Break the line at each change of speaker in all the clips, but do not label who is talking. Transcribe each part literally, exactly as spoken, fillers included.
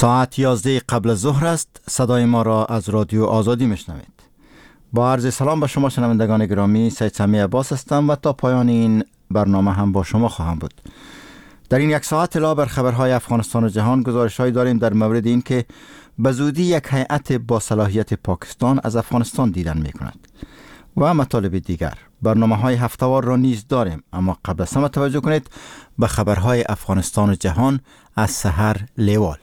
ساعت یازده قبل از ظهر است. صدای ما را از رادیو آزادی میشنوید. با عرض سلام به شما شنوندگان گرامی، سید سمی عباس هستم و تا پایان این برنامه هم با شما خواهم بود. در این یک ساعت علاوه بر خبرهای افغانستان و جهان گزارش‌هایی داریم در مورد این که به زودی یک هیئت با صلاحیت پاکستان از افغانستان دیدن می‌کند و مطالب دیگر. برنامه‌های هفته‌وار را نیز داریم، اما قبل از همه توجه کنید به خبرهای افغانستان و جهان از سحر لیوال.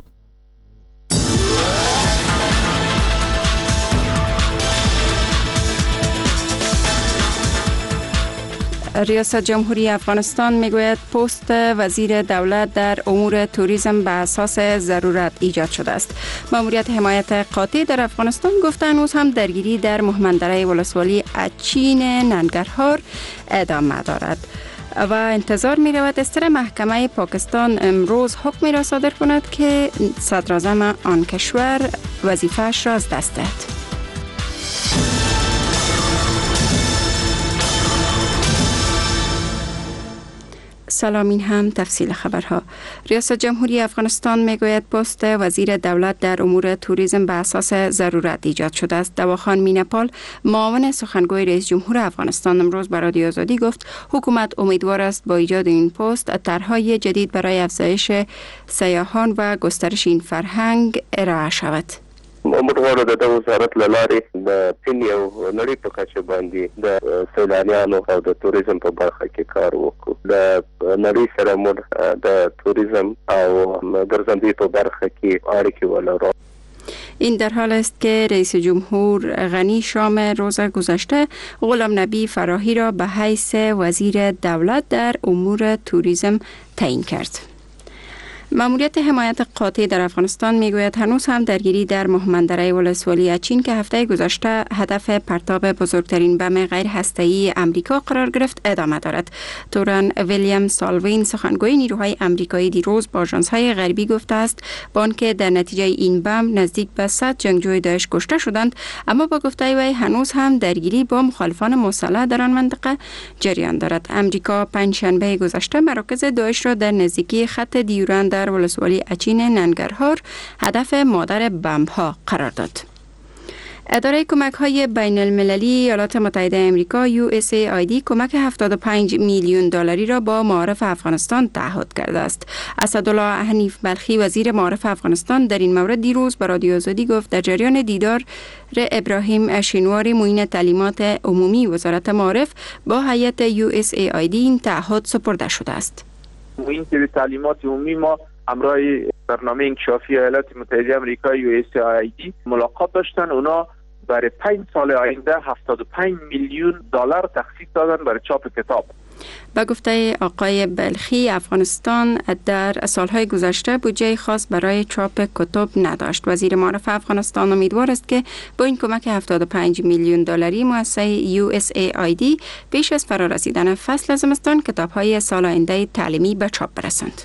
ریاست جمهوری افغانستان میگوید پست وزیر دولت در امور توریسم به اساس ضرورت ایجاد شده است. ماموریت حمایت قاطع در افغانستان گفته هنوز هم درگیری در مهمندره ولسوالی اچین ننگرهار ادامه دارد و انتظار می رود استر محکمه پاکستان امروز حکمی را صادر کند که صدراعظم آن کشور وظیفه‌اش را از دست دهد. سلام، این هم تفصیل خبرها. ریاست جمهوری افغانستان میگوید پست وزیر دولت در امور توریسم به اساس ضرورت ایجاد شده است. دواخان مینپال، معاون سخنگوی رئیس جمهور افغانستان، امروز به رادیو آزادی گفت حکومت امیدوار است با ایجاد این پست طرح‌های جدید برای افزایش سیاحان و گسترش این فرهنگ ارائه شود.
موږ د وزارت لارې د چین یو نړۍ په کچه باندې د سیلانیانو او د توریزم په برخه کې کار وکړو. د نړۍ سره موږ د توریزم او ګرځندوی په برخه کې اړیکې ولرو.
این در حال است که رئیس جمهور غنی شام روز گذشته غلام نبی فراهی را به حیث وزیر دولت در امور توریسم تعیین کرد. ماموریت حمایت قاطع در افغانستان میگوید هنوز هم درگیری در مهمندره ولسوالی اچین که هفته گذشته هدف پرتاب بزرگترین بم غیر هسته‌ای امریکا قرار گرفت ادامه دارد. تورن ویلیام سالوین، سخنگوی نیروهای امریکایی، دیروز با آژانس‌های غربی گفته است با آنکه در نتیجه این بم نزدیک به صد جنگجوی داعش کشته شدند، اما با گفته وی هنوز هم درگیری با مخالفان مسلح در آن منطقه جریان دارد. امریکا پنجشنبه گذشته مراکز داعش را در نزدیکی خط دیورند در ولسوالی اچین ننگرهار هدف مادر بمب‌ها قرار داد. اداره کمک های بین المللی ایالات متحده آمریکا یو اس ای آی دی کمک هفتاد و پنج میلیون دلاری را با معارف افغانستان تعهد کرده است. اسدالله حنیف بلخی، وزیر معارف افغانستان، در این مورد دیروز به رادیو آزادی گفت در جریان دیدار ابراهیم شینواری، معین تعلیمات عمومی وزارت معارف، با هیئت یو اس ای آی دی این تعهد سپرده شده است.
معین تعلیمات عمومی ما همراه برنامه انکشافی ایالات متحده آمریکا یو اس ای آی دی ملاقات داشتن. اونا برای پنج سال آینده هفتاد و پنج میلیون دلار تخصیص دادن برای چاپ کتاب.
با گفته آقای بلخی، افغانستان در سالهای گذشته بودجه خاص برای چاپ کتب نداشت. وزیر معارف افغانستان امیدوار است که با این کمک هفتاد و پنج میلیون دلاری مؤسسه یو اس ای آی دی پیش از فرارسیدن فصل زمستان کتاب‌های سال آینده تعلیمی به چاپ برسند.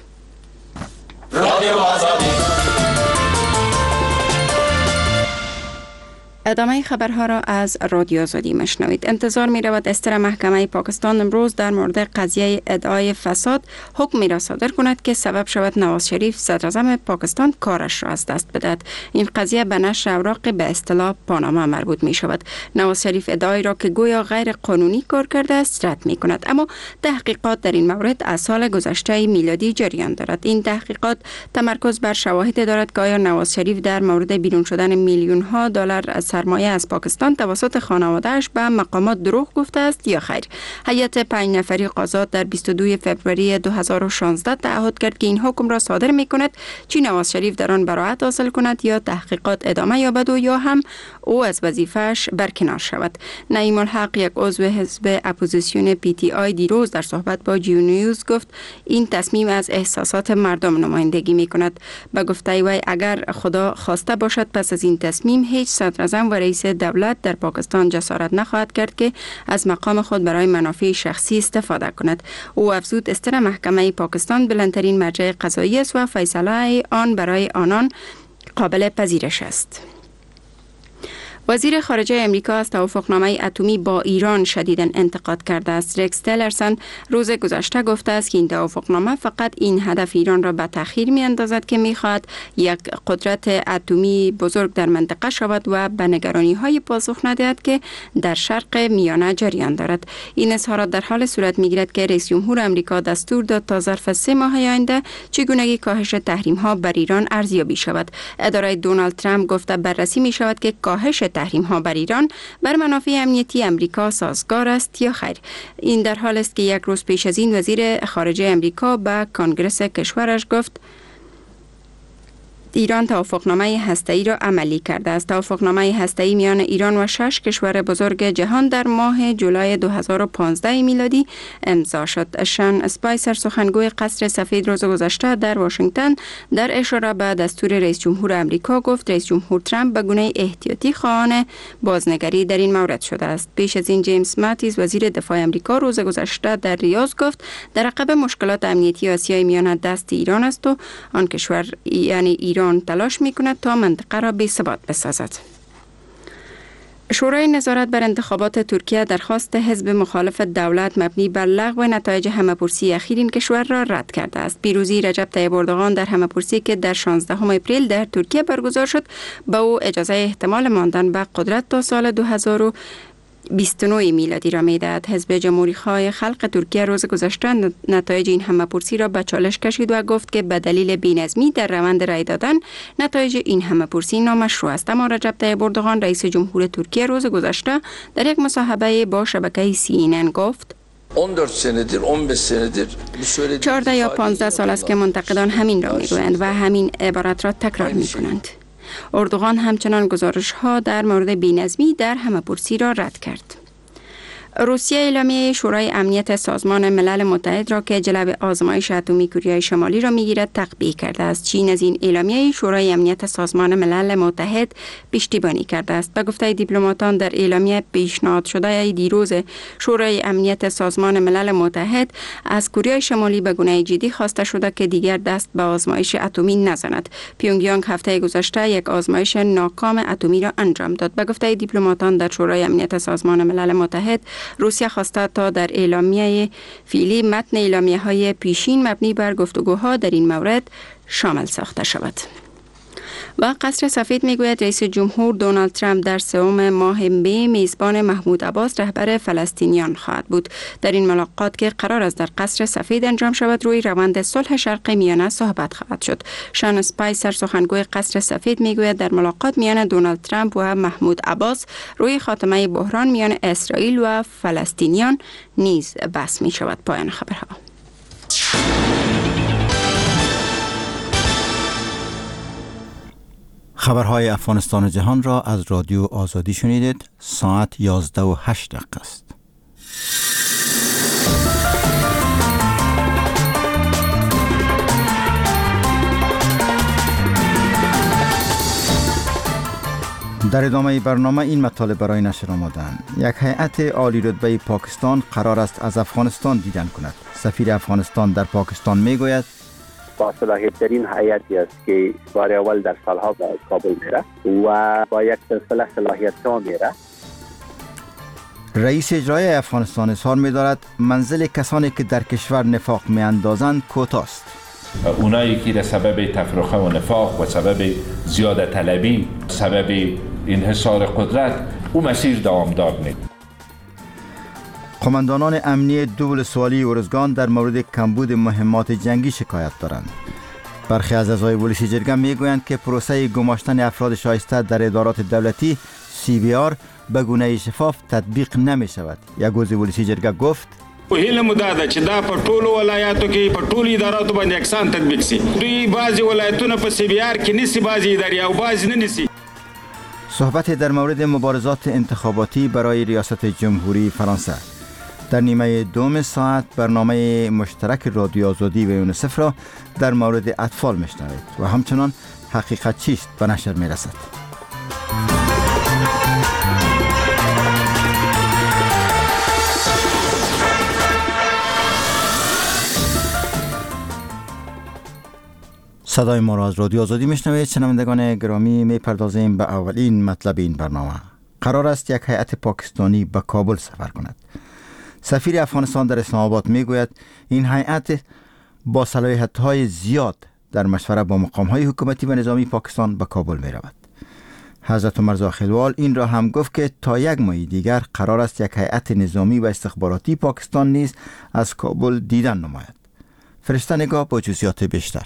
ادامه خبرها را از رادیو آزادی مشنوید. انتظار می رود استر محکمه پاکستان امروز در مورد قضیه ادعای فساد حکمی را صادر کند که سبب شود نواز شریف صدراعظم پاکستان کارش را از دست بدهد. این قضیه به نشر اوراق به اصطلاح پاناما مربوط می شود. نواز شریف ادعای را که گویا غیر قانونی کار کرده است رد می کند، اما تحقیقات در این مورد از سال گذشته میلادی جریان دارد. این تحقیقات تمرکز بر شواهد دارد که آیا نواز شریف در مورد بیرون شدن میلیون ها دلار از سرمایه از پاکستان توسط خانواده‌اش به مقامات دروغ گفته است یا خیر. هیئت پنج نفری قضات در بیست و دو فوریه دو هزار و شانزده تعهد کرد که این حکم را صادر می کند چی نواز شریف در آن براءت حاصل کند یا تحقیقات ادامه یابد و یا هم او از وظیفه‌اش برکنار شود. نعیم الحق، یک عضو حزب اپوزیسیون پی تی آی، دیروز در صحبت با جیو نیوز گفت این تصمیم از احساسات مردم نمایندگی می کند. به گفته وی اگر خدا خواسته باشد پس از این تصمیم هیچ صدراعظم و رئیس دولت در پاکستان جسارت نخواهد کرد که از مقام خود برای منافع شخصی استفاده کند. او افزود استر محکمه پاکستان بلندترین مرجع قضایی است و فیصله آن برای آنان قابل پذیرش است. وزیر خارجه امریکا از توافقنامه اتمی با ایران شدیداً انتقاد کرده است. رکس تیلرسن روز گذشته گفته است که این توافقنامه فقط این هدف ایران را به تأخیر می‌اندازد که می‌خواهد یک قدرت اتمی بزرگ در منطقه شود و به نگرانی‌های پاسخ ندهد که در شرق میانه جریان دارد. این اظهارات در حال صورت می‌گیرد که رئیس جمهور امریکا دستور داد تا ظرف سه ماه آینده چگونگی کاهش تحریم‌ها بر ایران ارزیابی شود. اداره دونالد ترامپ گفته بررسی می‌شود که کاهش تحریم ها بر ایران بر منافع امنیتی امریکا سازگار است یا خیر. این در حال است که یک روز پیش از این وزیر خارجه امریکا به کنگره کشورش گفت ایران توافقنامه هسته‌ای را عملی کرده است. توافقنامه هسته‌ای میان ایران و شش کشور بزرگ جهان در ماه جولای دو هزار و پانزده میلادی امضا شد. شان اسپایسر سخنگوی قصر سفید روز گذشته در واشنگتن در اشاره به دستور رئیس جمهور امریکا گفت رئیس جمهور ترامپ به گونه احتیاطی خواهان بازنگری در این مورد شده است. پیش از این جیمز ماتیس وزیر دفاع امریکا روز گذشته در ریاض گفت در عقب مشکلات امنیتی آسیای میانه دست ایران است و آن کشور یعنی ایران تلاش می‌کند تا منطقه را بی‌ثبات بسازد. شورای نظارت بر انتخابات ترکیه درخواست حزب مخالف دولت مبنی بر لغو نتایج همه‌پرسی اخیر این کشور را رد کرده است. پیروزی رجب طیب اردوغان در همه‌پرسی که در شانزدهم اپریل در ترکیه برگزار شد، به او اجازه احتمال ماندن به قدرت تا سال دو هزار و بیست و نه میلادی را می‌دهد. حزب جمهوری‌خواه خلق ترکیه روز گذشته نتایج این همه‌پرسی را به چالش کشید و گفت که به دلیل بی‌نظمی در روند رای دادن نتایج این همه‌پرسی نامشروع است. اما رجب طیب اردوغان رئیس جمهور ترکیه روز گذشته در یک مصاحبه با شبکه سی ان ان گفت چهارده یا پانزده سال است که منتقدان همین را میگویند و همین عبارت را تکرار می‌کنند. اردوغان همچنان گزارش‌ها در مورد بی‌نظمی در همه‌پرسی را رد کرد. روسیه اعلامیه شورای امنیت سازمان ملل متحد را که جلب آزمایش اتمی کره شمالی را می‌گیرد تقبیح کرده است. چین از این اعلامیه شورای امنیت سازمان ملل متحد پشتیبانی کرده است. به گفته دیپلماتان در اعلامیه پیشنهاد شده دیروز شورای امنیت سازمان ملل متحد از کره شمالی به گونه جدی خواسته شده که دیگر دست به آزمایش اتمی نزند. پیونگیانگ هفته گذشته یک آزمایش ناکام اتمی را انجام داد. به گفته دیپلماتان در شورای امنیت سازمان ملل متحد روسیه خواسته تا در اعلامیه فعلی متن اعلامیه‌های پیشین مبنی بر گفتگوها در این مورد شامل ساخته شود. و قصر سفید میگوید رئیس جمهور دونالد ترامپ در سوم ماه می میزبان محمود عباس رهبر فلسطینیان خواهد بود. در این ملاقات که قرار است در قصر سفید انجام شود روی روند صلح شرق میانه صحبت خواهد شد. شان اسپایسر سخنگوی قصر سفید میگوید در ملاقات میان دونالد ترامپ و محمود عباس روی خاتمه بحران میان اسرائیل و فلسطینیان نیز بحث می شود. پایان خبرها.
خبرهای افغانستان و جهان را از رادیو آزادی شنیدید. ساعت یازده و هشت دقیقه است. در ادامه برنامه این مطالب برای نشر آمدند. یک هیئت عالی رتبه پاکستان قرار است از افغانستان دیدن کند. سفیر افغانستان در پاکستان میگوید
با صلاحیت ترین هیئتی است که بار اول در سالها به کابل میره و با یک سلسله صلاحیت ها میره.
رئیس اجرایی افغانستان اظهار می‌دارد منزل کسانی که در کشور نفاق می‌اندازند کوتاست.
اونایی که در سبب تفرقه و نفاق و سبب زیاده طلبی سبب انحصار قدرت او مسیر دوامدار نیست.
قماندانان امنی دو سوالی ارزگان در مورد کمبود مهمات جنگی شکایت دارند. برخی از اعضای پلیس جرگه میگویند که پروسه گماشتن افراد شایسته در ادارات دولتی سی بی آر به گونه شفاف تطبیق نمی شود. یک عضو پلیس جرگه گفت
هیله مو دا ده چې دا په ټولو ولایاتو کې په ټولو اداراتو باندې یکسان تطبیق شي. دوی بعضی ولایتونه په سی بی آر کې نیسي، بعضی ادارې او بعضی نه نیسي.
صحبت در مورد مبارزات انتخاباتی برای ریاست جمهوری فرانسه. در نیمه دوم ساعت برنامه مشترک رادیو آزادی و یونیسف را در مورد اطفال میشنوید و همچنان حقیقت چیست به نشر میرسد. صدای ما را از رادیو آزادی میشنوید. شنوندگان گرامی، میپردازیم به اولین مطلب این برنامه. قرار است یک هیئت پاکستانی به کابل سفر کند. سفیر افغانستان در اسلام آباد میگوید این هیئت با صلاحیت‌های زیاد در مشورت با مقام‌های حکومتی و نظامی پاکستان به کابل می‌رود. حضرت عمر زاخیلوال این را هم گفت که تا یک ماه دیگر قرار است یک هیئت نظامی و استخباراتی پاکستان نیز از کابل دیدن نماید. فرشته نگاه با جزئیات بیشتر.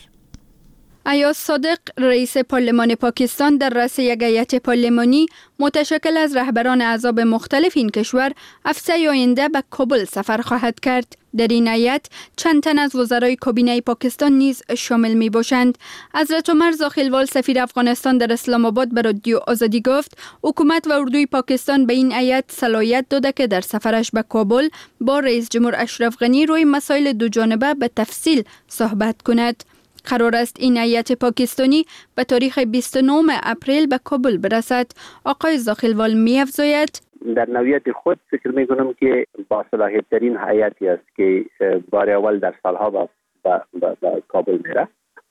ایاز صادق رئیس پارلمان پاکستان در رأس یک هیئت پارلمانی متشکل از رهبران احزاب مختلف این کشور هفته آینده به کابل سفر خواهد کرد. در این هیئت چند تن از وزرای کابینه پاکستان نیز شامل می باشند. حضرت عمر زاخیلوال سفیر افغانستان در اسلام آباد به رادیو آزادی گفت حکومت و اردوی پاکستان به این هیئت صلاحیت داده که در سفرش به کابل با رئیس جمهور اشرف غنی روی مسائل دو جانبه به تفصیل صحبت کند. قرار است این هیئت پاکستانی به تاریخ بیست و نهم اپریل به کابل برسد. آقای زاخیلوال می افزاید
در نوعیت خود فکر می کنم که با صلاحیت ترین هیئتی است که بار اول در سالها با, با, با, با کابل میره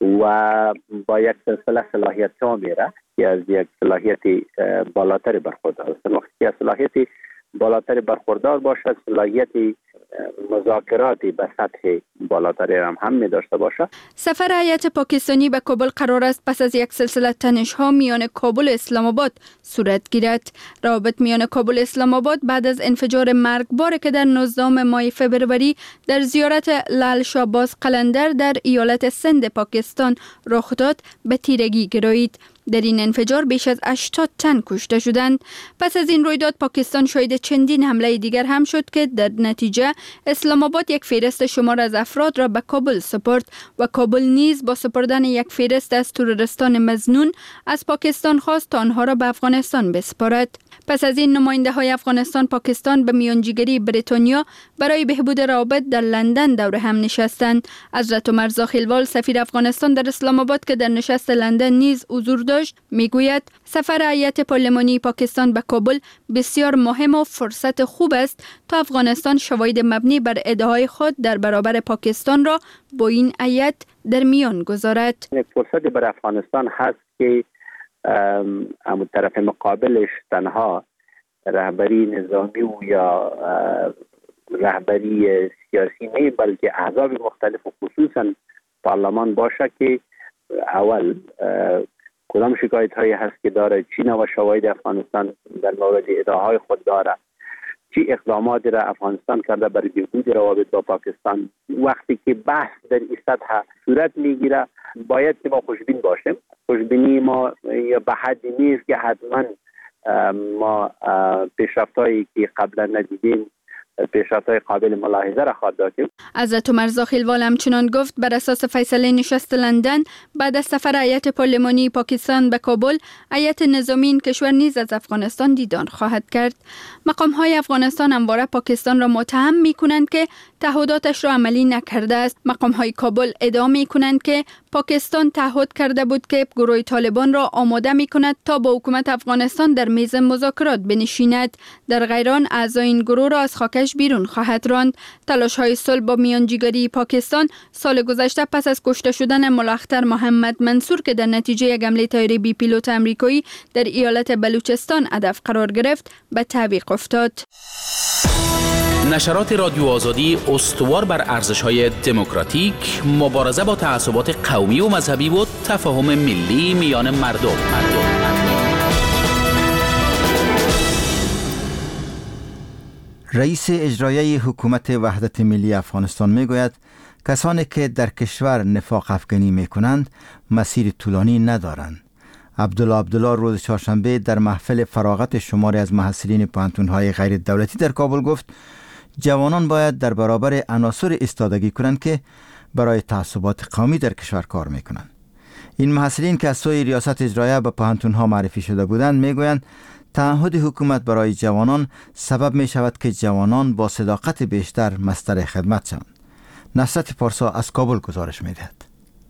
و با یک سلسله صلاحیت ها میره که از یک صلاحیت بالاتر برخوردار است. وقتی که صلاحیت بالاتر برخوردار باشد صلاحیت مذاکراتی به سطح بالاتری هم هم می داشته باشه.
سفر هیئت پاکستانی به کابل قرار است پس از یک سلسله تنش‌ها میان کابل و اسلام آباد صورت گیرد. روابط میان کابل و اسلام آباد بعد از انفجار مرگبار که در نوزدهم ماه فبروری در زیارت لعل شاهباز قلندر در ایالت سند پاکستان رخ داد به تیرگی گرایید. در این انفجار بیش از هشتاد تن کشته شدند. پس از این رویداد پاکستان شاهد چندین حمله دیگر هم شد که در نتیجه اسلام آباد یک فهرست شمار از افراد را به کابل سپرد و کابل نیز با سپردن یک فهرست از تروریستان مظنون از پاکستان خواست تا آنها را به افغانستان بسپارد. پس از این نماینده های افغانستان پاکستان به میانجیگری بریتانیا برای بهبود روابط در لندن دور هم نشستند. حضرت عمر زاخیلوال سفیر افغانستان در اسلام آباد که در نشست لندن نیز حضور داشت میگوید سفر هیئت پارلمانی پاکستان به کابل بسیار مهم و فرصت خوب است تا افغانستان شواهد مبنی بر ادعای خود در برابر پاکستان را با این هیئت در میان گذارد.
فرصت برای افغانستان هست که اما طرف مقابلش تنها رهبری نظامی و یا رهبری سیاسی نه بلکه احزاب مختلف و خصوصا پارلمان باشه که اول کدام شکایت هایی هست که داره، چی نوع شواهد افغانستان در مورد ادعاهای خود داره، چی اقداماتی را افغانستان کرده برای بهبود روابط با پاکستان. وقتی که بحث در این سطح صورت میگیره باید که ما خوشبین باشیم. خوشبینی ما یا به حدی نیست که حتما ما پیشرفت‌هایی که قبلا ندیدیم پیشرفت‌های قابل ملاحظه را خواهد داشتیم.
حضرت عمر زاخیلوال همچنان گفت بر اساس فیصله نشست لندن بعد از سفر هیئت پارلمانی پاکستان به کابل هیئت نظامی این کشور نیز از افغانستان دیدار خواهد کرد. مقام‌های افغانستان همواره پاکستان را متهم می‌کنند که تعهداتش را عملی نکرده است. مقام‌های کابل ادعا می‌کنند که پاکستان تعهد کرده بود که گروه طالبان را آماده می‌کند تا با حکومت افغانستان در میز مذاکرات بنشیند. در غیر آن اعضای این گروه را از خاکش بیرون خواهد راند. تلاش‌های صلح با میانجیگری پاکستان سال گذشته پس از کشته شدن ملاختر محمد منصور که در نتیجه یک حمله طیاره بی پیلوت آمریکایی در ایالت بلوچستان هدف قرار گرفت به تعویق افتاد.
نشرات رادیو آزادی استوار بر ارزش‌های دموکراتیک، مبارزه با تعصبات قومی و مذهبی و تفاهم ملی میان مردم. مردم.
رئیس اجرایی حکومت وحدت ملی افغانستان میگوید کسانی که در کشور نفاق افکنی میکنند مسیر طولانی ندارند. عبدالله عبدالله روز چهارشنبه در محفل فراغت شماری از محصلین پوهنتون‌های غیر دولتی در کابل گفت جوانان باید در برابر عناصر ایستادگی کنند که برای تعصبات قومی در کشور کار میکنند. این محصلین که از سوی ریاست اجرایه به پوهنتون‌ها معرفی شده بودند میگویند تعهد حکومت برای جوانان سبب می شود که جوانان با صداقت بیشتر مصدر خدمت شوند. نصرت پارسا از کابل گزارش می دهد.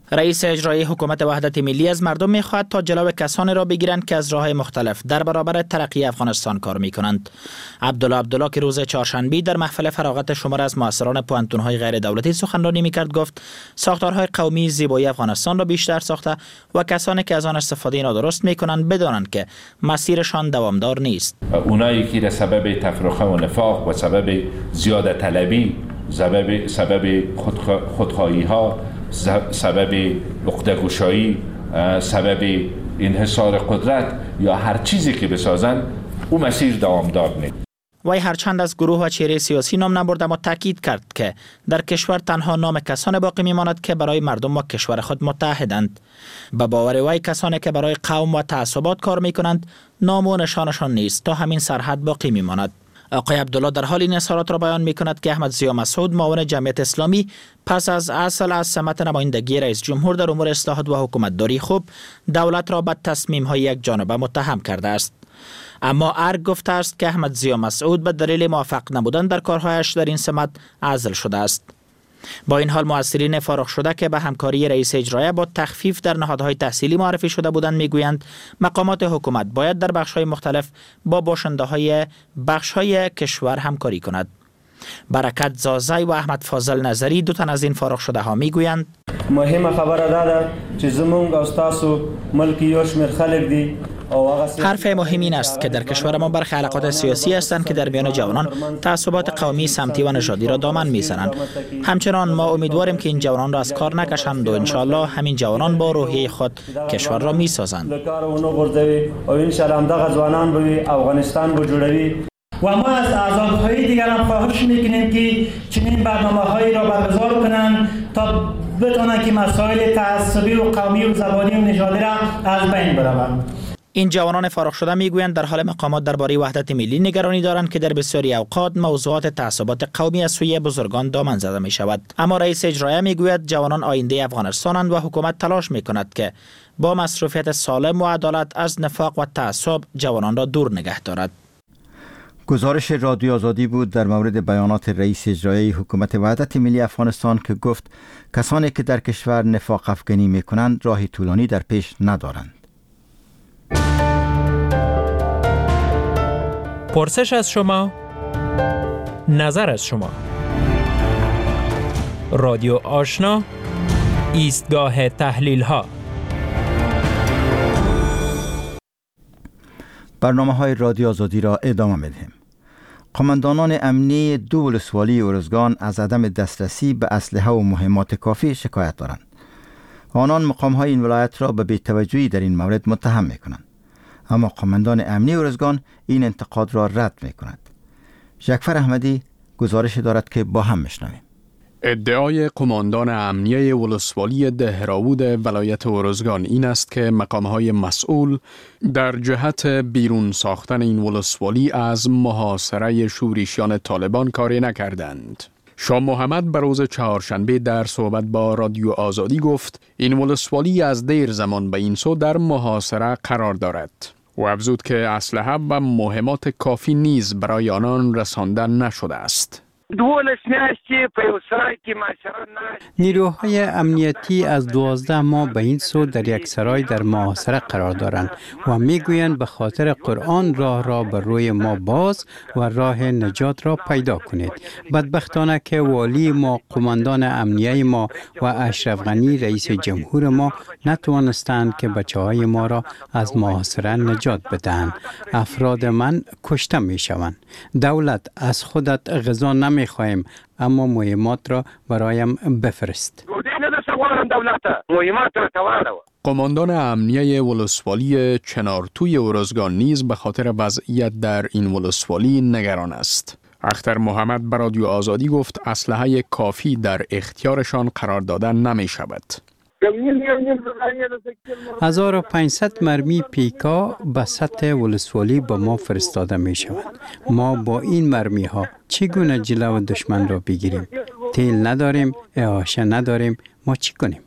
رئیس اجرایی حکومت وحدت ملی از مردم می‌خواهد تا جلو کسانی را بگیرند که از راه‌های مختلف در برابر ترقی افغانستان کار می‌کنند. عبدالله عبدالله که روز چهارشنبه در محفل فراغت شمار از مؤثران پوهنتون‌های غیر دولتی سخنرانی می‌کرد گفت ساختارهای قومی زیبایی افغانستان را بیشتر ساخته و کسانی که از آن استفاده نادرست می‌کنند بدانند که مسیرشان دوامدار نیست.
اونایی که سبب تفرقه و نفاق و سبب زیاده طلبی، سبب سبب خودخواهی ها، سبب عقده‌گشایی، سبب انحصار قدرت یا هر چیزی که بسازن، او مسیر دوامدار نیست.
وی هرچند از گروه و چهره سیاسی نام نبرد اما تاکید کرد که در کشور تنها نام کسان باقی میماند که برای مردم و کشور خود متحدند. به باور وی کسانی که برای قوم و تعصبات کار میکنند نام و نشانشان نیست تا همین سرحد باقی میماند. آقای عبدالله در حال این اظهارات را بیان میکند که احمد ضیا مسعود معاون جمعیت اسلامی پس از اصل از سمت نمایندگی رئیس جمهور در امور اصلاحات و حکومتداری خوب دولت را به تصمیم‌های یک جانبه متهم کرده است. اما ارگ گفته است که احمد ضیا مسعود به دلیل موفق نبودن در کارهایش در این سمت عزل شده است. با این حال مؤثرین فارغ شده که به همکاری رئیس اجرایی با تخفیف در نهادهای تحصیلی معرفی شده بودند میگویند مقامات حکومت باید در بخش‌های مختلف با باشنده‌های بخش‌های کشور همکاری کند. برکت زازی و احمد فاضل نظری دو تن از این فارغ شده ها میگویند
مهمه خبره ده چې زمونږ او تاسو ملک یو شمېر خلک دي.
حرف مهم این است که در کشور ما برخی علاقات سیاسی هستند که در میان جوانان تعصبات قومی، سمتی و نژادی را دامن میزنند. همچنان ما امیدواریم که این جوانان را از کار نکشند و انشالله همین جوانان با روحیه خود کشور را میسازند.
و ما از احزاب‌های دیگر هم خواهش میکنیم که چنین برنامه‌هایی را برگزار کنند تا بتوانند که مسائل تعصبی و قومی و زبانی و نژادی را از بین بروند.
این جوانان فارغ شده میگویند در حال مقامات درباره وحدت ملی نگرانی دارند که در بسیاری اوقات موضوعات تعصبات قومی از سوی بزرگان دامن زده می شود. اما رئیس اجرایی میگوید جوانان آینده افغانستانند و حکومت تلاش میکند که با مصروفیت سالم و عدالت از نفاق و تعصب جوانان را دور نگه دارد.
گزارش رادیو آزادی بود در مورد بیانات رئیس اجرایی حکومت وحدت ملی افغانستان که گفت کسانی که در کشور نفاق افکنی میکنند راه طولانی در پیش ندارند.
پرسش از شما، نظر از شما. رادیو آشنا، ایستگاه تحلیل ها.
برنامه های رادیو آزادی را ادامه می‌دهیم. قماندانان امنی دو ولسوالی ارزگان از عدم دسترسی به اسلحه و مهمات کافی شکایت دارند. آنان مقام های این ولایت را به بی‌توجهی در این مورد متهم می‌کنند. اما قماندان امنی ارزگان این انتقاد را رد می‌کند. جعفر احمدی گزارش دارد که با هم می‌شنویم.
ادعای قماندان امنیه ولسوالی دهراود ولایت ارزگان این است که مقام‌های مسئول در جهت بیرون ساختن این ولسوالی از محاصره شورشیان طالبان کاری نکردند. شاه محمد بر روز چهارشنبه در صحبت با رادیو آزادی گفت این ولسوالی از دیر زمان به این سو در محاصره قرار دارد و افزود که اسلحه و مهمات کافی نیز برای آنان رسانده نشده است.
نیروهای امنیتی از دوازده ماه به این سو در یک سرای در محاصره قرار دارند و میگویند به خاطر قرآن راه را بر روی ما باز و راه نجات را پیدا کنید. بدبختانه که والی ما، قماندان امنیه ما و اشرف غنی رئیس جمهور ما نتوانستند که بچه های ما را از محاصره نجات بدهند. افراد من کشته می شوند. دولت از خودت غذا نمی خواهیم اما مهمات را برایم بفرست.
قماندان امنیه ولسوالی چنارتوی ارزگان نیز به خاطر وضعیت در این ولسوالی نگران است. اختر محمد به رادیو آزادی گفت اسلحه کافی در اختیارشان قرار دادن نمی شود.
هزار و پانصد مرمی پیکا به سطح ولسوالی به ما فرستاده می شود. ما با این مرمی ها چگونه جلو دشمن را بگیریم؟ تیل نداریم، اعاشه نداریم، ما چی کنیم؟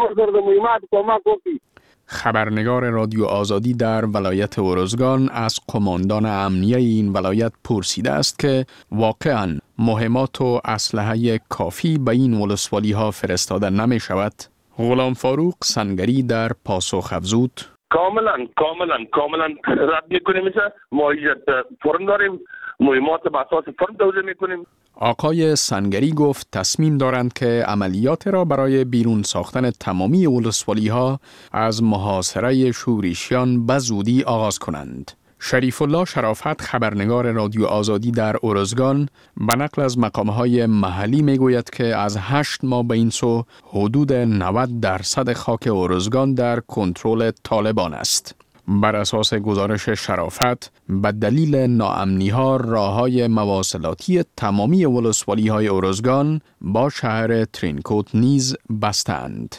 خبرنگار رادیو آزادی در ولایت ارزگان از قماندان امنیه این ولایت پرسیده است که واقعاً مهمات و اسلحه کافی به این ولسوالی ها فرستاده نمی شود غلام فاروق سنگری در پاسخ افزود:
کاملا کاملا کاملا رد میکنیم. مثل مایزت فرم داریم، مهمات به اساس فرم توزیع میکنیم.
آقای سنگری گفت تصمیم دارند که عملیات را برای بیرون ساختن تمامی ولسوالی ها از محاصره شورشیان به زودی آغاز کنند. شریف الله شرافت خبرنگار رادیو آزادی در ارزگان به نقل از مقامهای محلی می گوید که از هشت ماه به این سو حدود نود درصد خاک ارزگان در کنترل طالبان است. بر اساس گزارش شرافت به دلیل ناامنی ها راه های مواصلاتی تمامی ولسوالی های ارزگان با شهر ترینکوت نیز بستند.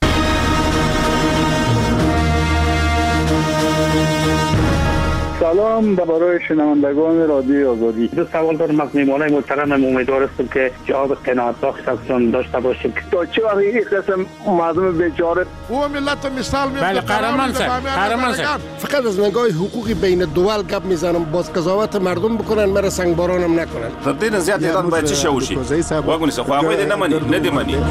سلام درباره شنوندگان رادیو آزادی. دو سوال دارم از میهمانای محترم. امیدوار هستم که جواب قناعت بخش ازشون داشته باشیم.
تا چه وقت این قسم مردم بیچاره
او ملت مثال میزنه؟
بله قهرمان سر قهرمان سر
فقط از نگاه حقوقی بین دول گپ میزنم. باز قضاوت مردم بکنن، مرا سنگبارانم نکنن.
تر دې زیات ایران باید چی شوشي واګونی څه خو هغه دې نه مني نه دې مني.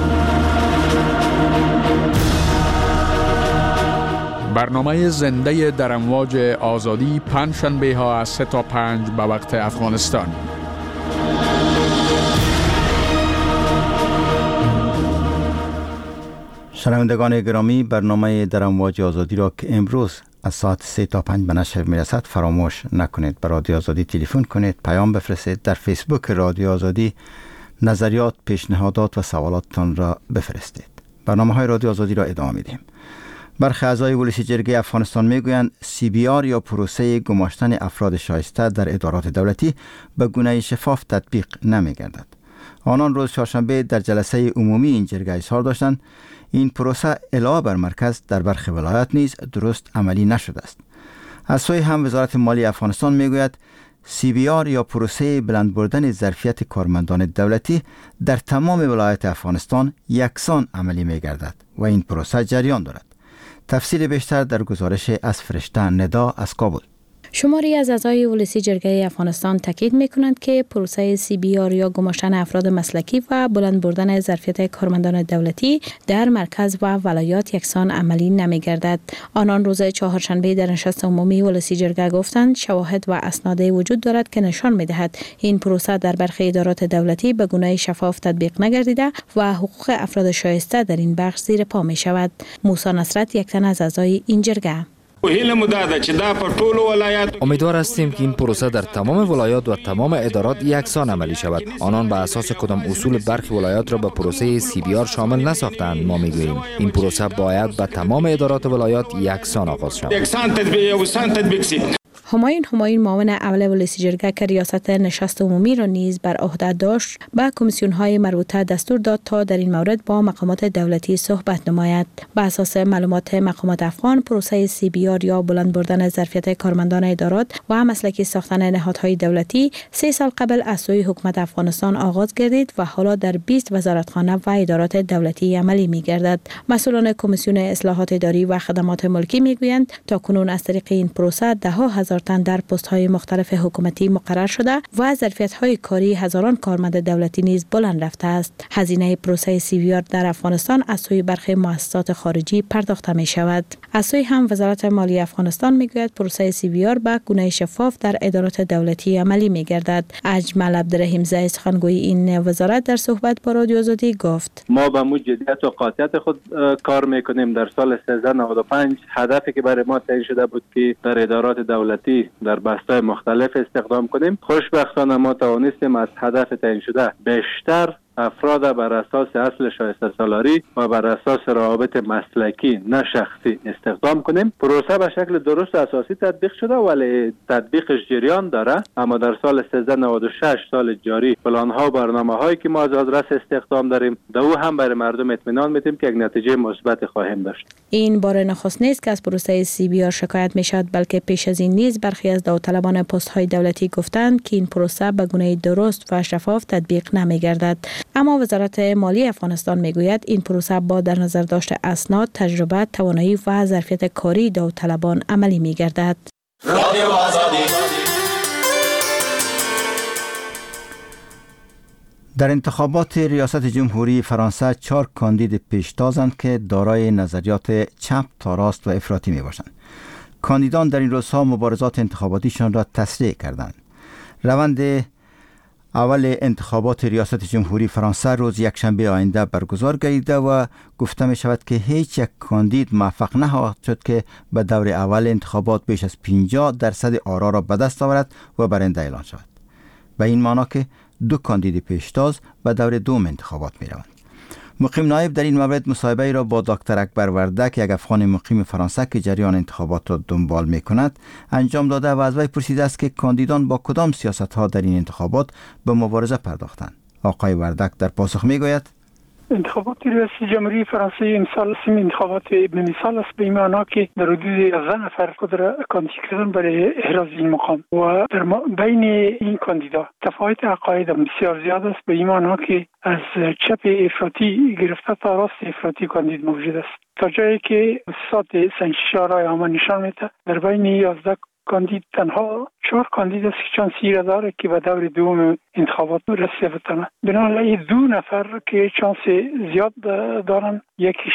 برنامه زنده در امواج آزادی پنجشنبه ها از سه تا پنج به وقت افغانستان.
شنوندگان گرامی، برنامه در امواج آزادی را که امروز از ساعت سه تا پنج به نشر میرسد فراموش نکنید. به رادیو آزادی تلفن کنید، پیام بفرستید. در فیسبوک رادیو آزادی نظریات، پیشنهادات و سوالاتتان را بفرستید. برنامه های رادیو آزادی را ادامه میدیم. برخی اعضای ولسی جرگه افغانستان میگویند سی بی آر یا پروسه گماشتن افراد شایسته در ادارات دولتی به گونه شفاف تطبیق نمیگردد. آنان روز چهارشنبه در جلسه عمومی این جرگه اظهار داشتند این پروسه علاوه بر مرکز در برخی ولایات نیز درست عملی نشده است. از سوی هم وزارت مالی افغانستان میگوید سی بی آر یا پروسه بلند بردن ظرفیت کارمندان دولتی در تمام ولایات افغانستان یکسان عملی میگردد و این پروسه جریان دارد. تفصیل بیشتر در گزارش از فرشته ندا از کابل.
شماری از اعضای ولسی جرگه افغانستان تاکید می‌کنند که پروسه سی بی آر یا گماشتن افراد مسلکی و بلند بردن ظرفیت کارمندان دولتی در مرکز و ولایات یکسان عملی نمی‌گردد. آنان روز چهارشنبه در نشست عمومی ولسی جرگه گفتند شواهد و اسناد وجود دارد که نشان می‌دهد این پروسه در برخی ادارات دولتی به گونه شفاف تطبیق نگردیده و حقوق افراد شایسته در این بخش زیر پا می‌شود. موسی نصرت یک تن از اعضای این جرگه:
امیدوار هستیم که این پروسه در تمام ولایات و تمام ادارات یکسان عملی شود. آنان به اساس کدام اصول برخی ولایات را به پروسه سی بی آر شامل نساختند. ما میگوییم این پروسه باید به تمام ادارات ولایات یکسان آغاز شود.
همایون همایون معاون اول ولسی جرگه که ریاست نشست عمومی را نیز بر عهده داشت به کمیسیون های مربوطه دستور داد تا در این مورد با مقامات دولتی صحبت نماید. به اساس معلومات مقامات افغان پروسه سی بی آر یا بلند بردن ظرفیت کارمندان ادارات و مسلکی ساختن نهادهای دولتی سه سال قبل از سوی حکومت افغانستان آغاز گردید و حالا در بیست وزارتخانه و ادارات دولتی عملی می گردد. مسئولان کمیسیون اصلاحات اداری و خدمات ملکی می گویند تا کنون از طریق این پروسه ده ها هزار تن در پست های مختلف حکومتی مقرر شده و ظرفیت های کاری هزاران کارمند دولتی نیز بلند رفته است. هزینه پروسه سی بی آر در افغانستان از سوی برخی مؤسسات خارجی پرداخته می شود. از سوی هم وزارت مالی افغانستان می گوید پروسه سی بی آر به گونه شفاف در ادارات دولتی عملی می گردد. اجمل عبدالرحیم زئی سخنگوی این وزارت در صحبت با رادیو آزادی گفت:
ما با جدیت و قاطعیت خود کار میکنیم. در سال سیزده نود و پنج هدفی که برای ما تعیین شده بود که در ادارات دولتی در بسته‌های مختلف استخدام کنیم، خوشبختانه ما توانستیم از هدف تعیین شده بیشتر افراد بر اساس اصل شایسته سالاری و بر اساس روابط مسلکی نه شخصی استخدام کنیم. پروسه به شکل درست اساسی تطبیق شده ولی تطبیقش جریان داره. اما در سال سیزده نود و شش سال جاری پلان ها و برنامه هایی که ما از آدرس استخدام داریم در او هم برای مردم اطمینان میدیم که یک نتیجه مثبت خواهیم داشت.
این بار نخست نیست که از پروسه سی بی آر شکایت میشد، بلکه پیش از این نیز برخی از داوطلبان پست های دولتی گفتند که این پروسه به گونه درست و شفاف تطبیق نمیگردد. اما وزارت مالی افغانستان میگوید این پروسه با در نظر داشت اسناد، تجربه، توانایی و ظرفیت کاری داوطلبان عملی میگردد.
در انتخابات ریاست جمهوری فرانسه چهار کاندید پیشتازند که دارای نظریات چپ تا راست و افراطی می باشند. کاندیدان در این روزها مبارزات انتخاباتیشان را تسریع کردند. روند اول انتخابات ریاست جمهوری فرانسه روز یکشنبه آینده برگزار گردیده و گفته می شود که هیچ یک کاندید موفق نخواهد شد که به دور اول انتخابات بیش از پنجاه درصد آرا را به دست آورد و برنده اعلان شود. به این معنی که دو کاندید پیشتاز به دور دوم انتخابات می روند. مقیم نایب در این مورد مصاحبه را با دکتر اکبر وردک، یک افغان مقیم فرانسه که جریان انتخابات را دنبال می کند انجام داده و از وی پرسیده است که کاندیدان با کدام سیاست ها در این انتخابات به مبارزه پرداختند. آقای وردک در پاسخ می گوید
انتخابات ریاست جمهوری فرانسه امسال سیم انتخابات ابن مثال است، به این معنا که در حدود یازده نفر خود را کاندید کردن برای احراز این مقام و در بین این کاندیدا تفاوت عقاید بسیار زیاد است، به این معنا که از چپ افراطی گرفته تا راست افراطی کاندید موجود است، تا جایی که مؤسسات سنجش آرای عامه نشان میده در بین یازده کاندید تنها چهار کاندید است که چانسی را داره که به دور دوم انتخابات رسیده بتونه. بنابراین دو نفر که چانس زیاد دارن، یکیش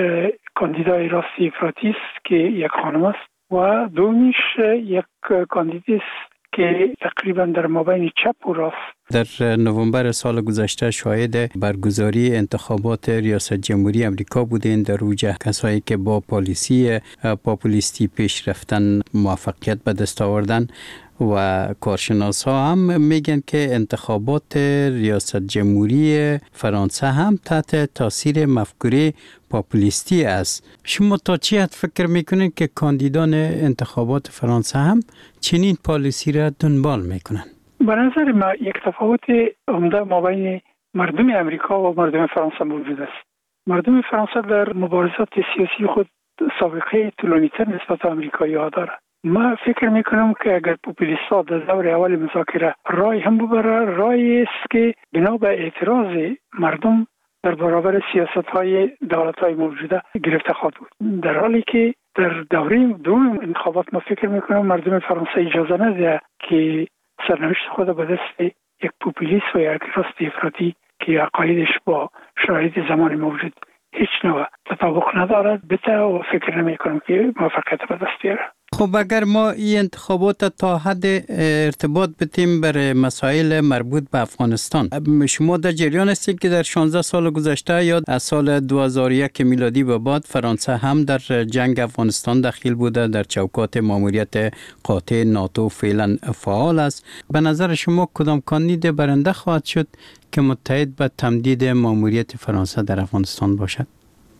کاندیدای راستی افراطی است که یک خانم است و دومیش یک کاندید است که تقریبا در مابین چپ و راست.
در نوامبر سال گذشته شاهد برگزاری انتخابات ریاست جمهوری امریکا بودین. در اوج کسایی که با پالیسی پاپولیستی پیش رفتن موفقیت به دست آوردن و کارشناس ها هم میگن که انتخابات ریاست جمهوری فرانسه هم تحت تاثیر مفکوره پاپولیستی است. شما تا چی حد فکر میکنین که کاندیدان انتخابات فرانسه هم چنین پالیسی را دنبال میکنن؟
به نظر ما یک تفاوت عمده مابین مردم امریکا و مردم فرانسه موجود است. مردم فرانسه در مبارزات سیاسی خود سابقه طولانی‌تر نسبت به امریکایی‌ها دارند. ما فکر میکنم که اگر پوپولیست‌ها در دور اول مذاکره رای هم ببره، رای است که بنا به اعتراض مردم در برابر سیاست‌های دولت‌های موجوده گرفته خواهد بود، در حالی که در دوره دوم انتخابات ما فکر میکنم مردم فرانسه اجازه نده که سرنوشت خود به دست یک پوپولیست و یک راست افراطی که عقایدش با شرایط زمان موجود هیچ نوع تطابق ندارد بته و فکر نمی کنم که موفقیت به دست بیاره.
خب اگر ما این انتخابات تا حد ارتباط بتیم بر مسائل مربوط به افغانستان، شما در جریان هستید که در شانزده سال گذشته یا از سال دو هزار و یک میلادی به بعد فرانسه هم در جنگ افغانستان دخیل بوده، در چوکات ماموریت قاطع ناتو فعلا فعال است. به نظر شما کدام کاندید برنده خواهد شد که متحد به تمدید ماموریت فرانسه در افغانستان باشد؟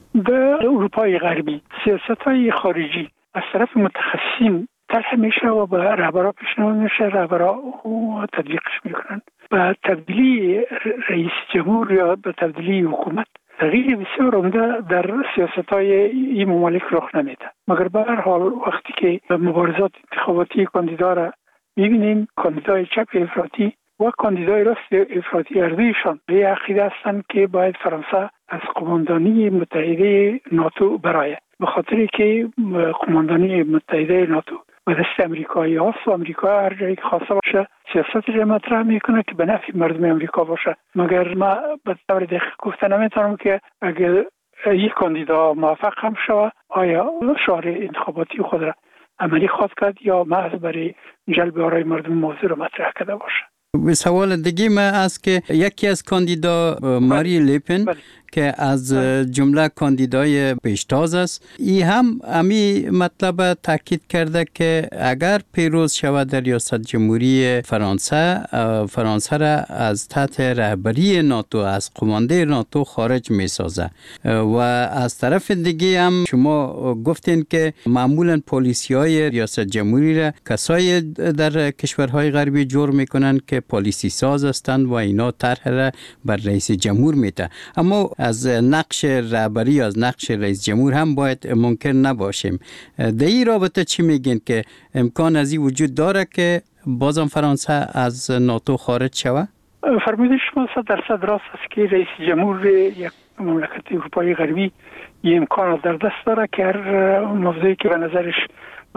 در اروپای غربی سیاست‌های خارجی از طرف متخصصین طرح میشه و به رهبرا پیشنهاد میشه، رهبرا تطبیقش میکنن. به تبدیلی رئیس جمهور یا به تبدیلی حکومت تغییر بسیار عمده در سیاست‌های این ممالک رخ نمیده، مگر به هر حال وقتی که مبارزات انتخاباتی کاندیدا را میبینیم، کاندیدای چپ افراطی و کاندیدای راست افراطی اردویشان به عقیده هستند که باید فرانسه از قماندانی متحده ناتو برآید، به خاطری که قماندانی متحده ناتو و دست امریکایی هاست و امریکا هر جایی که خواسته باشه سیاست را مطرح میکنه که به نفع مردم امریکا باشه. مگر ما به طور دقیق گفته نمیتونم که اگر یک کاندیدا موفق هم شود آیا شعار انتخاباتی خود را عملی خواهد کرد یا محض برای جلب آرای مردم موضوع را مطرح کرده باشه.
سوال دیگه ما است که یکی از کاندیدا ماری لیپن که از جمله کاندیدای پیشتاز است، ای هم امی مطلب تاکید کرده که اگر پیروز شود در ریاست جمهوری فرانسه، فرانسه را از تحت رهبری ناتو، از قمانده ناتو خارج می سازه. و از طرف دیگه هم شما گفتین که معمولا پالیسی های ریاست جمهوری را کسای در کشورهای غربی جور میکنن که پالیسی ساز هستند و اینا طرح را بر رئیس جمهور میده. اما از نقش رهبری، از نقش رئیس جمهور هم باید منکر نباشیم. در این رابطه چی میگین که امکان از این وجود داره که بازم فرانسه از ناتو خارج شود؟
فرمایش شما صد درصد راست است که رئیس جمهور یک مملکت اروپایی غربی این امکان در دست داره که هر موضوعی که به نظرش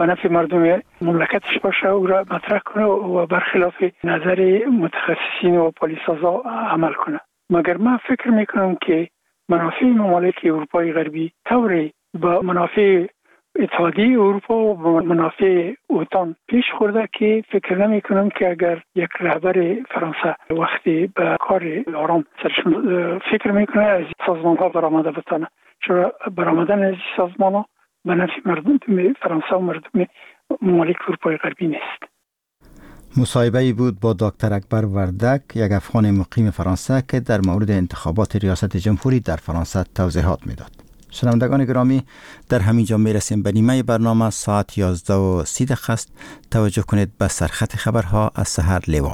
به نفع مردم مملکتش باشه او را مطرح کنه و برخلاف نظر متخصصین و پلیسازا عمل کنه. مگر من فکر میکنم که منافع ممالک اروپای غربی طوری با منافع اتحادیه اروپا و منافع اوتان پیش خورده که فکر نمی کنم که اگر یک رهبر فرانسه وقتی به کار آرام سرش فکر میکنه از سازمان ها برآمده بتانه، چرا برآمدن از سازمان ها به نفع مردم فرانسه و مردم ممالک اروپای غربی نیست.
مصاحبه‌ای بود با دکتر اکبر وردک، یک افغان مقیم فرانسه که در مورد انتخابات ریاست جمهوری در فرانسه توضیحات میداد. شنوندگان گرامی، در همین جا میرسیم به نیمه برنامه. ساعت یازده و سی دقیقه است. توجه کنید به سرخط خبرها از سحر لیوال.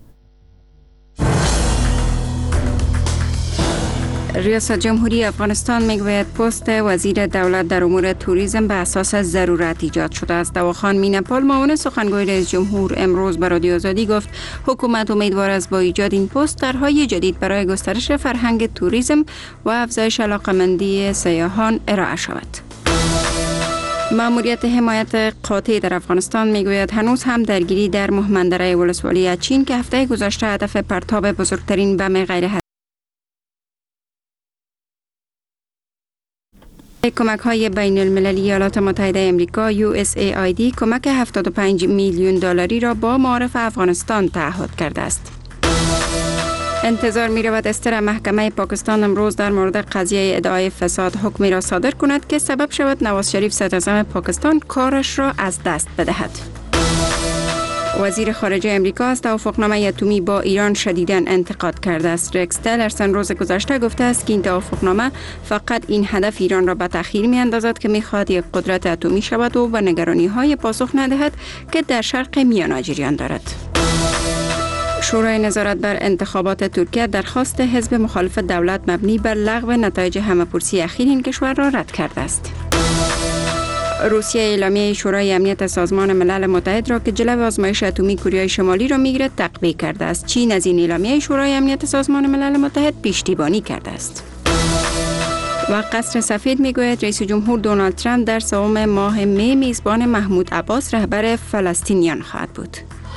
ریاست جمهوری افغانستان میگوید پست وزیر دولت در امور توریسم به اساس ضرورت ایجاد شده است. دواخان مینپال، معاون سخنگوی رئیس جمهور، امروز به رادیو آزادی گفت حکومت امیدوار است با ایجاد این پست طرحهای جدید برای گسترش فرهنگ توریسم و افزایش علاقه‌مندی سیاحان ارائه شود. مأموریت حمایت قاطع در افغانستان میگوید هنوز هم درگیری در مهمندره ولسوالی اچین که هفته گذشته هدف پرتاب بزرگترین بم غیر کمک های بین المللی ایالات متحده آمریکا یو اس ای آی دی کمک هفتاد و پنج میلیون دلاری را با معارف افغانستان تعهد کرده است. انتظار می رود استر محکمه پاکستان امروز در مورد قضیه ادعای فساد حکمی را صادر کند که سبب شود نواز شریف صدراعظم پاکستان کارش را از دست بدهد. وزیر خارجه امریکا از توافقنامه اتمی با ایران شدیداً انتقاد کرده است. رکس تیلرسون روز گذشته گفته است که این توافقنامه فقط این هدف ایران را به تأخیر می‌اندازد که می‌خواهد یک قدرت اتمی شود و به نگرانی‌های پاسخ ندهد که در شرق میانه جریان دارد. شورای نظارت بر انتخابات ترکیه درخواست حزب مخالف دولت مبنی بر لغو نتایج همه‌پرسی اخیر این کشور را رد کرده است. روسیه اعلامیه شورای امنیت سازمان ملل متحد را که جلو آزمایش اتمی کره شمالی را میگیرد تقویه کرده است. چین از این اعلامیه شورای امنیت سازمان ملل متحد پشتیبانی کرده است. و قصر سفید میگوید رئیس جمهور دونالد ترامپ در سوم ماه می میزبان محمود عباس رهبر فلسطینیان خواهد بود.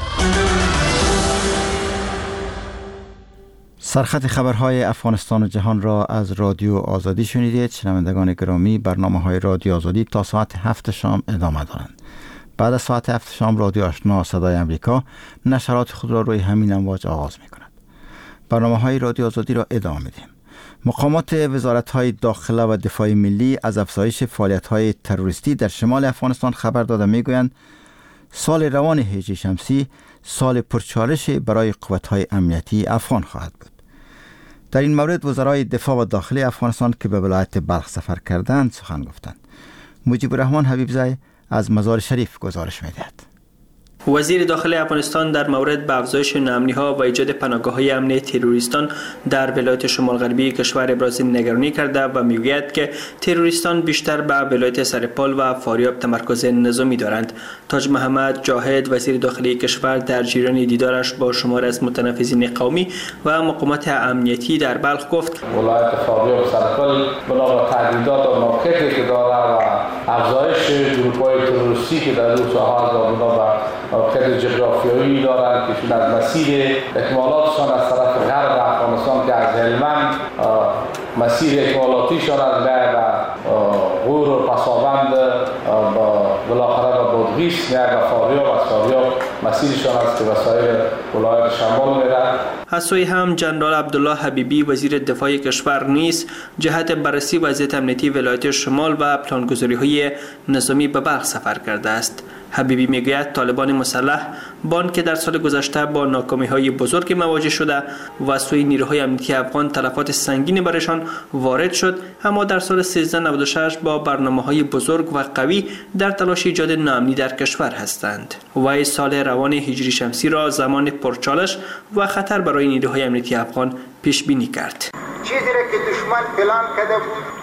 سرخط خبرهای افغانستان و جهان را از رادیو آزادی شنیدید. شنوندگان گرامی، برنامه های رادیو آزادی تا ساعت هفت شام ادامه دارند. بعد از ساعت هفت شام رادیو آشنا صدای امریکا نشرات خود را روی همین امواج آغاز می کند. برنامه های رادیو آزادی را ادامه میدیم. مقامات وزارت های داخله و دفاع ملی از افزایش فعالیت های تروریستی در شمال افغانستان خبر داده می گویند سال روان هجری شمسی سال پرچالش برای قوت های امنیتی افغان خواهد بود. در این مورد وزرای دفاع و داخلی افغانستان که به ولایت بلخ سفر کردند سخن گفتند. مجیب الرحمن حبیبزی از مزار شریف گزارش می‌دهد.
وزیر داخلی افغانستان در مورد به افزایش ناامنی‌ها و ایجاد پناهگاه‌های امنی تروریستان در ولایت شمال غربی کشور ابراز نگرانی کرده و میگوید که تروریستان بیشتر به ولایت سرپال و فاریاب تمرکز نظامی دارند. تاج محمد جاهد وزیر داخلی کشور در جریان دیدارش با شمار از متنفذین قومی و مقامات امنیتی در بلخ گفت
ولایت فاریاب سرپال بنا به تهدیدات و موقعیتی که دارد و افزایش گروه‌های تروریستی که در اون ساحات و بنا به موقعیت جغرافیایی دارند که از مسیر اکمالاتشان از طرف غرب افغانستان که از هلمند مسیر اکمالاتیشان از به غور و پسابند بالاخره به بادغیس میاد و فاریاب از فاریاب مسیرشان است که به سایر ولایت شمال میره.
از سوی هم جنرال عبدالله حبیبی وزیر دفاع کشور نیز جهت بررسی وضعیت امنیتی ولایت شمال و پلانگذاری‌های نظامی به بلخ سفر کرده است. حبیبی میگوید طالبان مسلح بان که در سال گذشته با ناکامی‌های بزرگ مواجه شده و از سوی نیروهای امنیتی افغان تلفات سنگینی برشان وارد شد، اما در سال سیزده نود و شش با برنامه‌های بزرگ و قوی در تلاش ایجاد ناامنی در کشور هستند. و سال روان هجری شمسی را زمان پرچالش و خطر برای نیروهای امنیتی افغان پیش بینی کرد.
چیزی را که دشمن پلان کرده بود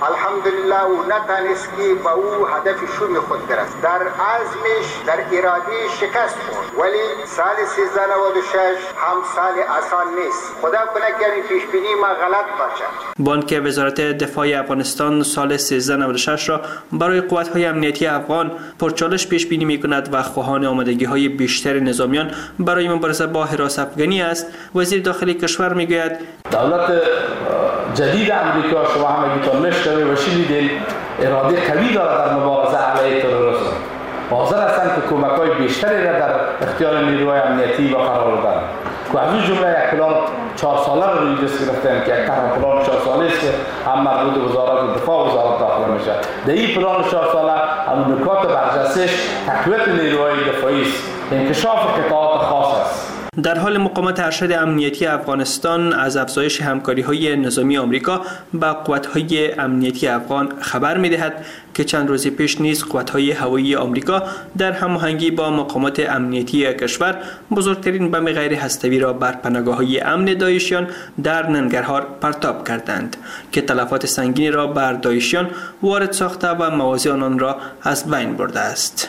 الحمدلله او نتانست که به او هدف شوم خود برسد. در عزمش در اراده شکست خورد، ولی سال سیزده نود و شش هم سال آسان نیست. خدا کنه که این پیش بینی ما غلط باشه.
بانک وزارت دفاع افغانستان سال سیزده نود و شش را برای قوات‌های امنیتی افغان پرچالش پیش بینی می‌کند و خواهان آمادگی‌های بیشتر نظامیان برای مبارزه با حراس افغانی است. وزیر داخلی کشور می‌گوید
دولت جدید امریکا، شما هم اگه میشنوید و شنیدین، اراده قوی دارد در مبارزه علیه تروریسم. حاضر هستند که کمک‌های بیشتری را در اختیار نیروهای امنیتی و قرار بدن. که از این جمله یک پلان چهار ساله را روی دست گرفتن که یک طرح پلان چهار ساله است که هم مربوط به وزارت دفاع و وزارت داخله میشه. در این پلان چهار ساله هم نکات برجسته‌اش تقویت نیروهای دفاعی است، انکشاف قطاعات خاص است.
در حال مقامات ارشد امنیتی افغانستان از افزایش همکاری‌های نظامی آمریکا با قوات‌های امنیتی افغان خبر می‌دهد که چند روز پیش نیز قوات‌های هوایی آمریکا در هماهنگی با مقامات امنیتی کشور بزرگترین بم غیر هسته‌ای را بر پناهگاه‌های امن داعشیان در ننگرهار پرتاب کردند که تلفات سنگینی را بر داعشیان وارد ساخته و مواضع آنان را از بین برده است.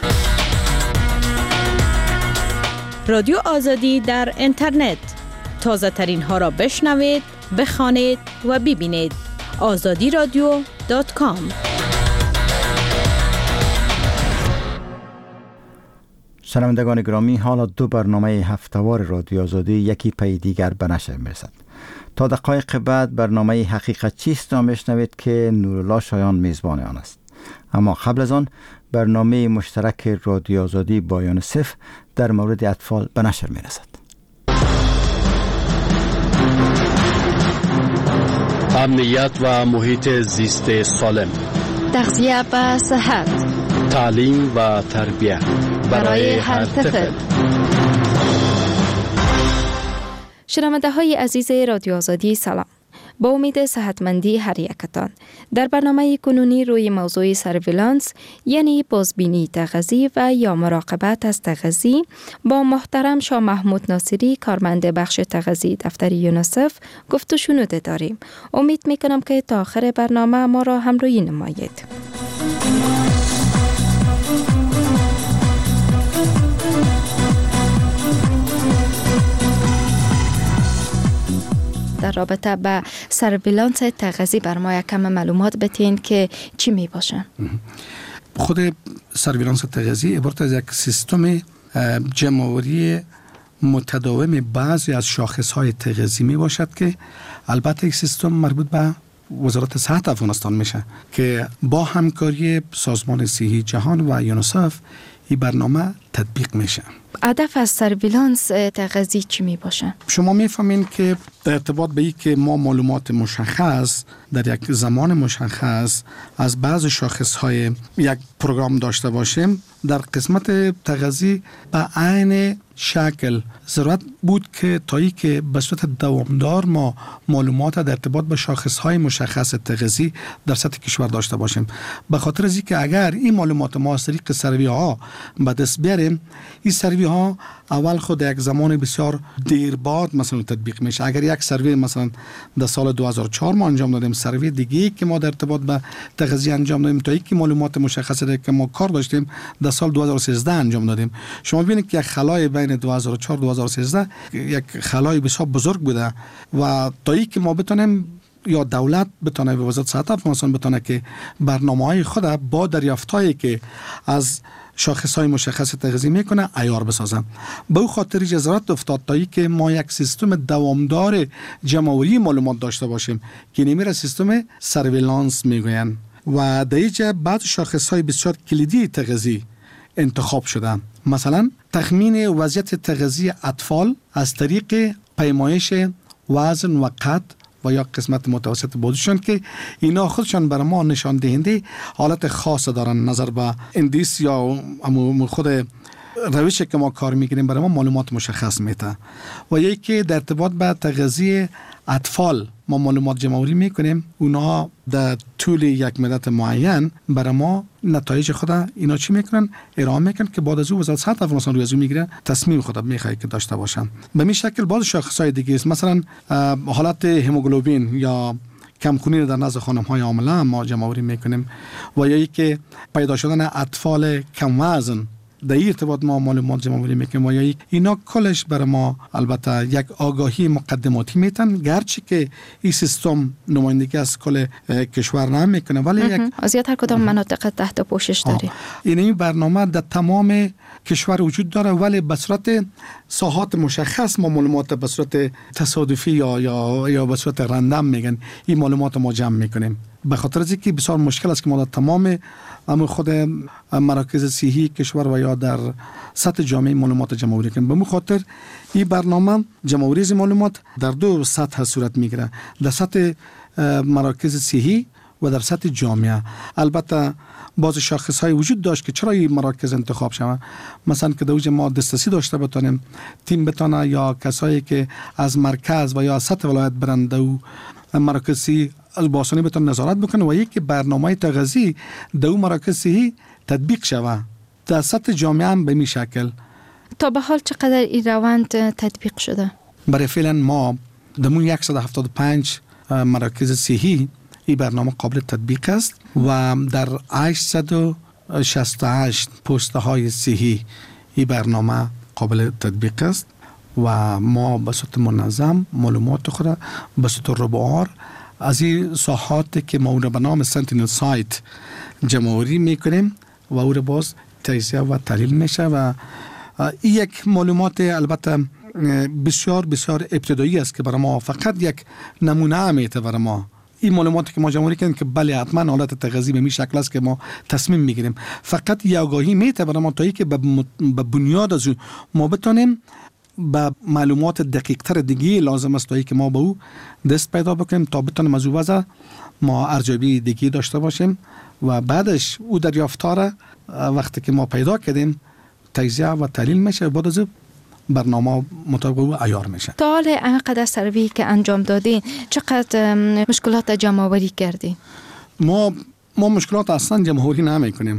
رادیو آزادی در اینترنت، تازه ترین ها را بشنوید، بخوانید و ببینید. آزادی رادیو دات کام.
شنوندگان گرامی، حالا دو برنامه هفتهوار رادیو آزادی یکی پی دیگر به نشر میرسد. تا دقایق بعد برنامه حقیقت چیست را میشنوید که نورالله شایان میزبان آن است. اما قبل از آن برنامه مشترک رادیو آزادی با یونیسف در مورد اطفال به نشر می رسد.
امنیت و محیط زیست سالم،
تغذیه و صحت،
تعلیم و تربیت
برای هر طفل. شنونده های عزیز رادیو آزادی سلام. با امید صحتمندی هر یکتان، در برنامه کنونی روی موضوع سرویلانس یعنی بازبینی تغذی و یا مراقبت از تغذی با محترم شاه محمود ناصری، کارمند بخش تغذی دفتر یونیسف گفت و شنود داریم. امید میکنم که تا آخر برنامه ما را همراهی نمایید. در رابطه با سرویلانس تغذی بر ما یکم معلومات بتین که چی می باشه؟
خود سرویلانس تغذی عبارت از یک سیستم جمع‌آوری متداوم بعضی از شاخص‌های تغذی می باشد که البته یک سیستم مربوط به وزارت صحت افغانستان میشه که با همکاری سازمان صحی جهان و یونیسف این برنامه تطبیق میشه.
هدف از سرویلانس تغذی چی می باشه؟
شما میفهمین که در ارتباط به این که ما معلومات مشخص در یک زمان مشخص از بعض شاخص‌های یک پروگرام داشته باشیم، در قسمت تغذی به عین شکل ضرورت بود که تایی که به صورت دوامدار ما معلومات در ارتباط به شاخص‌های مشخص تغذی در سطح کشور داشته باشیم. به خاطر از اینکه اگر این معلومات ما از طریق سروی ها به دست بیاریم، این سروی ها اول خود یک زمان بسیار دیر بعد مثلا تطبیق میشه. اگر یک سروی مثلا در سال دو هزار و چهار ما انجام دادیم، سروی دیگه که ما در ارتباط به تغذیه انجام دادیم تا اینکه معلومات مشخصه که ما کار داشتیم در سال دو هزار و سیزده انجام دادیم، شما ببینید که یک خلای بین دو هزار و چهار دو هزار و سیزده یک خلای بسیار بزرگ بوده و تا اینکه ما بتونیم یا دولت بتونه، به وزارت صحت افغانستان بتونه که برنامه‌های خود با دریافتایی که از شاخص‌های مشخص تغذیه میکنه عیار بسازن. به او خاطر اجازت افتاد تا که ما یک سیستم دوامدار جمع‌آوری معلومات داشته باشیم که نمیره سیستم سرویلانس میگوین و در اینجا بعض شاخص‌های بسیار کلیدی تغذیه انتخاب شدن. مثلا تخمین وضعیت تغذی اطفال از طریق پیمایش وزن و قد و یا قسمت متوسط بودشون که اینا خودشان برای ما نشان دهنده حالت خاص دارن نظر به اندیس یا خود روشی که ما کار میکنیم برای ما معلومات مشخص میده. و یکی در ارتباط به تغذیه اطفال ما معلومات جمع‌آوری میکنیم، اونا در طول یک مدت معین برای ما نتایج خود اینا چی میکنن ارائه میکنن که بعد از او وزارت صحت افغانستان روی از او میگیره تصمیم خود میخواد که داشته باشن. به این شکل بعض شاخص‌های دیگه است، مثلا حالت هموگلوبین یا کمخونی رو در نزد خانم های حامله ما جمع‌آوری میکنیم و یا اینکه پیدا شدن اطفال کم وزن در این ارتباط ما معلومات جمع‌آوری میکنیم و یا اینا کلش برای ما البته یک آگاهی مقدماتی میتن، گرچه که این سیستم نمایندگی از کل کشور نمیکنه ولی یک
از هر کدام مناطق تحت پوشش داره.
این برنامه در تمام کشور وجود داره ولی به صورت ساحات مشخص ما معلومات به صورت تصادفی یا یا یا به صورت رندم میگن این معلومات ما جمع میکنیم. به خاطر از اینکه بسیار مشکل است که ما در تمام اما خود مراکز صحی کشور و یا در سطح جامعه معلومات جمع آوری کنیم. به مو خاطر این برنامه جمع آوری معلومات در دو سطح صورت میگیره، در سطح مراکز صحی و در سطح جامعه. البته بعض شاخص های وجود داشت که چرا این مراکز انتخاب شوند، مثلا که دوج ما دسترسی داشته بتونیم تیم بتونه یا کسایی که از مرکز و یا از سطح ولایت برنده و مراکزی از باسانی بتون نظارت بکنه و یک برنامه تغذیه دو مراکز صحی تطبیق شوه در سطح جامعه هم به می شکل.
تا به حال چقدر این روند تطبیق شده؟ برای
فعلا ما دمون صد و هفتاد و پنج مراکز صحی این برنامه قابل تطبیق است و در هشتصد و شصت و هشت پسته های صحی این برنامه قابل تطبیق است و ما به صورت منظم معلومات خود به صورت ربوار از این ساحاتی که ما اون به نام سنتینل سایت جمع‌آوری میکنیم و او باز تجزیه و تحلیل میشه و این یک معلومات البته بسیار بسیار ابتدایی است که برای ما فقط یک نمونه میته برای ما. این معلوماتی که ما جمع‌آوری کردیم که بله حتما حالت تغذیه به می شکل است که ما تصمیم میگیریم، فقط یک آگاهی میته برای ما تا اینکه به بنیاد از ما بتونیم با معلومات دقیق تر دیگه لازم است تا اینکه ما به او دست پیدا بکنیم تا بتونیم از او وضع ما ارزیابی دیگه داشته باشیم و بعدش او دریافتا را وقتی که ما پیدا کردیم تجزیه و تحلیل میشه، بعد از برنامه مطابق او عیار میشه.
تا حال اینقدر سروی که انجام دادین چقدر مشکلات جمع‌آوری کردین؟
ما ما مشکلات اصلا جمع‌آوری نمیکنیم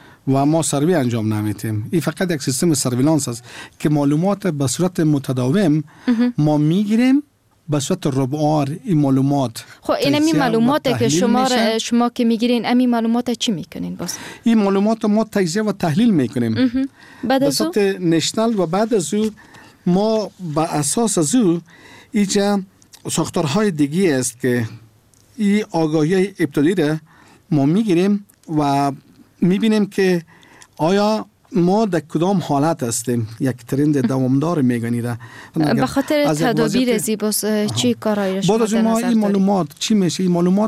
و ما سروی انجام نمیتیم. این فقط یک سیستم سرویلانس است که معلومات به صورت متداوم ما میگیریم به صورت ربوار. این معلومات
خب این امی معلومات که شما را شما که میگیرین امی معلومات چی میکنین؟ باز
این معلومات ما تجزیه و تحلیل میکنیم
بعد از
او نشنال و بعد از او ما با اساس از او اینجا ساختارهای دیگه است که این آگاهی ابتدایی را ما میگیریم و میبینیم که آیا ما در کدام حالت هستیم. یک ترند دوامدار میگنیده
به خاطر تدابیر زیباس چی کارایی شما در نظر
ما این معلومات چی میشه؟ این معلومات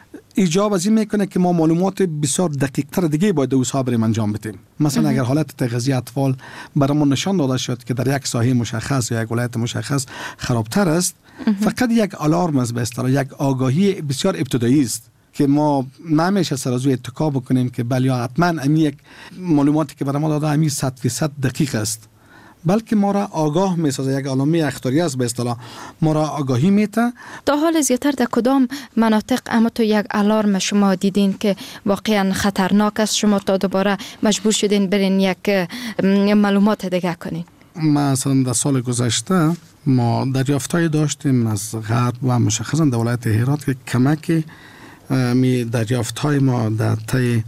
ایجاب از این میکنه که ما معلومات بسیار دقیق تر دیگه باید او صابریم انجام بدیم. مثلا اگر حالت تغذیه اطفال برامون نشان داده شد که در یک ساحه مشخص یا یک ولایت مشخص خرابتر است، فقط یک آلارم است، به اصطلاح یک آگاهی بسیار ابتدایی است که ما نمیشه سر از او اتکا بکنیم که بله حتما امی یک معلوماتی که برای ما داده امی صد فیصد دقیق است، بلکه ما را آگاه میسازه، یک علامه اختیاری است به اصطلاح، ما را آگاهی میته.
تا حال زیاتر در کدام مناطق اما تو یک آلارم شما دیدین که واقعا خطرناک است شما تا دوباره مجبور شدین برین یک معلومات دیگه کنین؟
مثلا در سال گذشته ما دریافتای داشتیم از غرب و مشخصا در ولایت هرات که کمک می دریافت های ما در طی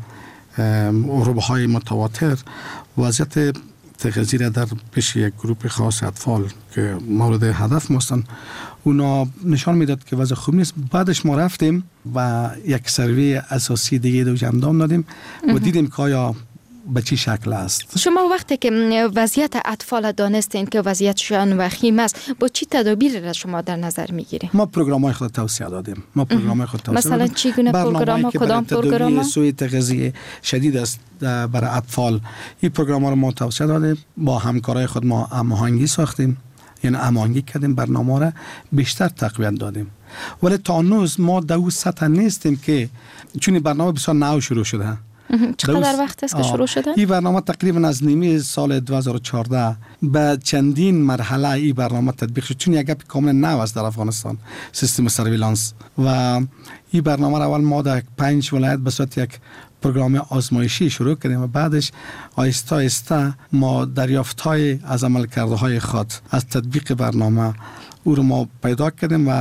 اروبه های متواتر وضعیت تغذیه در پیش یک گروه خاص اطفال که مورد هدف ماستن اونا نشان میداد که وضع خوب نیست. بعدش ما رفتیم و یک سروی اساسی دیگه دو انجام دادیم و دیدیم که آیا به چی شکل است.
شما وقتی که وضعیت اطفال دانستین که وضعیتشان وخیم است با چی تدابیر را شما در نظر میگیرید؟
ما پروگرام‌های خود توصیه دادیم. ما پروگرام‌های خود توصیه
مثلا چی گونه پروگرام؟ کدام پروگرام؟
سوء تغذیه شدید است برای اطفال. این پروگرام‌ها رو ما توصیه دادیم، با همکارای خود ما هماهنگی ساختیم، یعنی هماهنگی کردیم، برنامه را بیشتر تقویت دادیم. ولی تا هنوز ما در اون سطح نیستیم که چون برنامه بسیار نو شروع شده.
چقدر وقت است که شروع شده؟
این برنامه تقریبا از نیمه سال دو هزار و چهارده به چندین مرحله این برنامه تطبیق شد، چون یک گپ کاملا نو است در افغانستان سیستم سرویلانس و این برنامه را اول ما در پنج ولایت به صورت یک پروگرام آزمایشی شروع کردیم و بعدش آهسته آهسته ما دریافت‌های از عملکردهای خود از تطبیق برنامه او رو ما پیدا کردیم و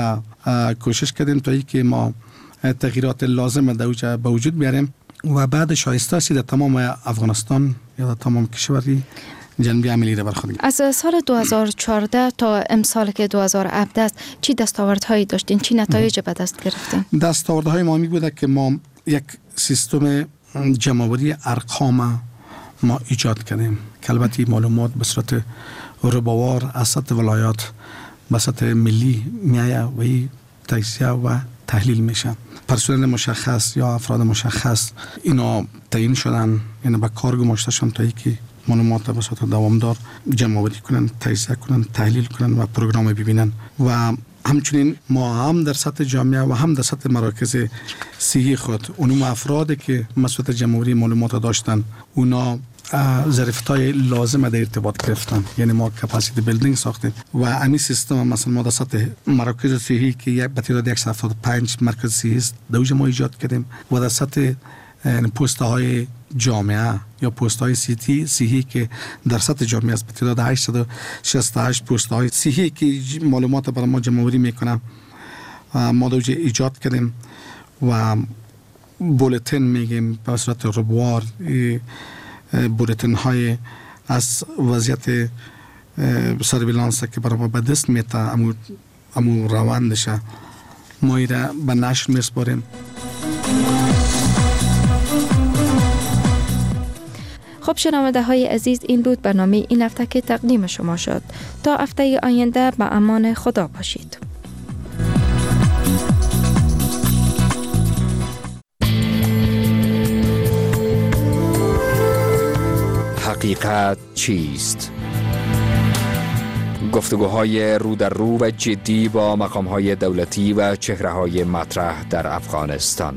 کوشش کردیم تا اینکه ما تغییرات لازم در به وجود بیاریم و بعد شایسته است در تمام افغانستان یا در تمام کشوری جنبی عملی را بر خود
از سال دو هزار و چهارده تا امسال که دو هزار و هفده است چی دستاوردهایی داشتین؟ چی نتایج به دست گرفتین؟
دستاوردهای ما می بوده که ما یک سیستم جمع‌آوری ارقام ما ایجاد کردیم که البته معلومات به صورت ربوار از سطح ولایات به سطح ملی میایه و این تجزیه و تحلیل میشه. پرسنل مشخص یا افراد مشخص اینا تعیین شدن، یعنی به کار گماشته شدن تا اینکه معلومات به صورت دوامدار جمع آوری کنن، تجزیه کنن، تحلیل کنن و پروگرام ببینن. و همچنین ما هم در سطح جامعه و هم در سطح مراکز صحی خود اونم افرادی که مسئولیت جمع آوری معلومات داشتن اونا ظرفیت‌های لازم در ارتباط گرفتن، یعنی ما کپاسیتی بیلدینگ ساختیم و همین سیستم مثلا ما در سطح مراکز صحی که یک به تعداد صد و هفتاد و پنج مرکز صحی است دوج ما ایجاد کردیم و در سطح پست‌های جامعه یا پست‌های صحی صحی که در سطح جامعه است به تعداد هشتصد و شصت و هشت پست‌های صحی که معلومات برای ما جمع‌آوری میکنه ما دوج ایجاد کردیم و بولتن میگیم به صورت ربوار بولتن های از وضعیت سرویلانس که برای ما به دست میته امو, امو روندشه ما ایره به نشر میسپاریم.
خب شنونده های عزیز، این بود برنامه این هفته که تقدیم شما شد. تا هفته آینده به امان خدا باشید.
حقیقت چیست؟ گفتگوهای رو در رو و جدی با مقامهای دولتی و چهره‌های مطرح در افغانستان.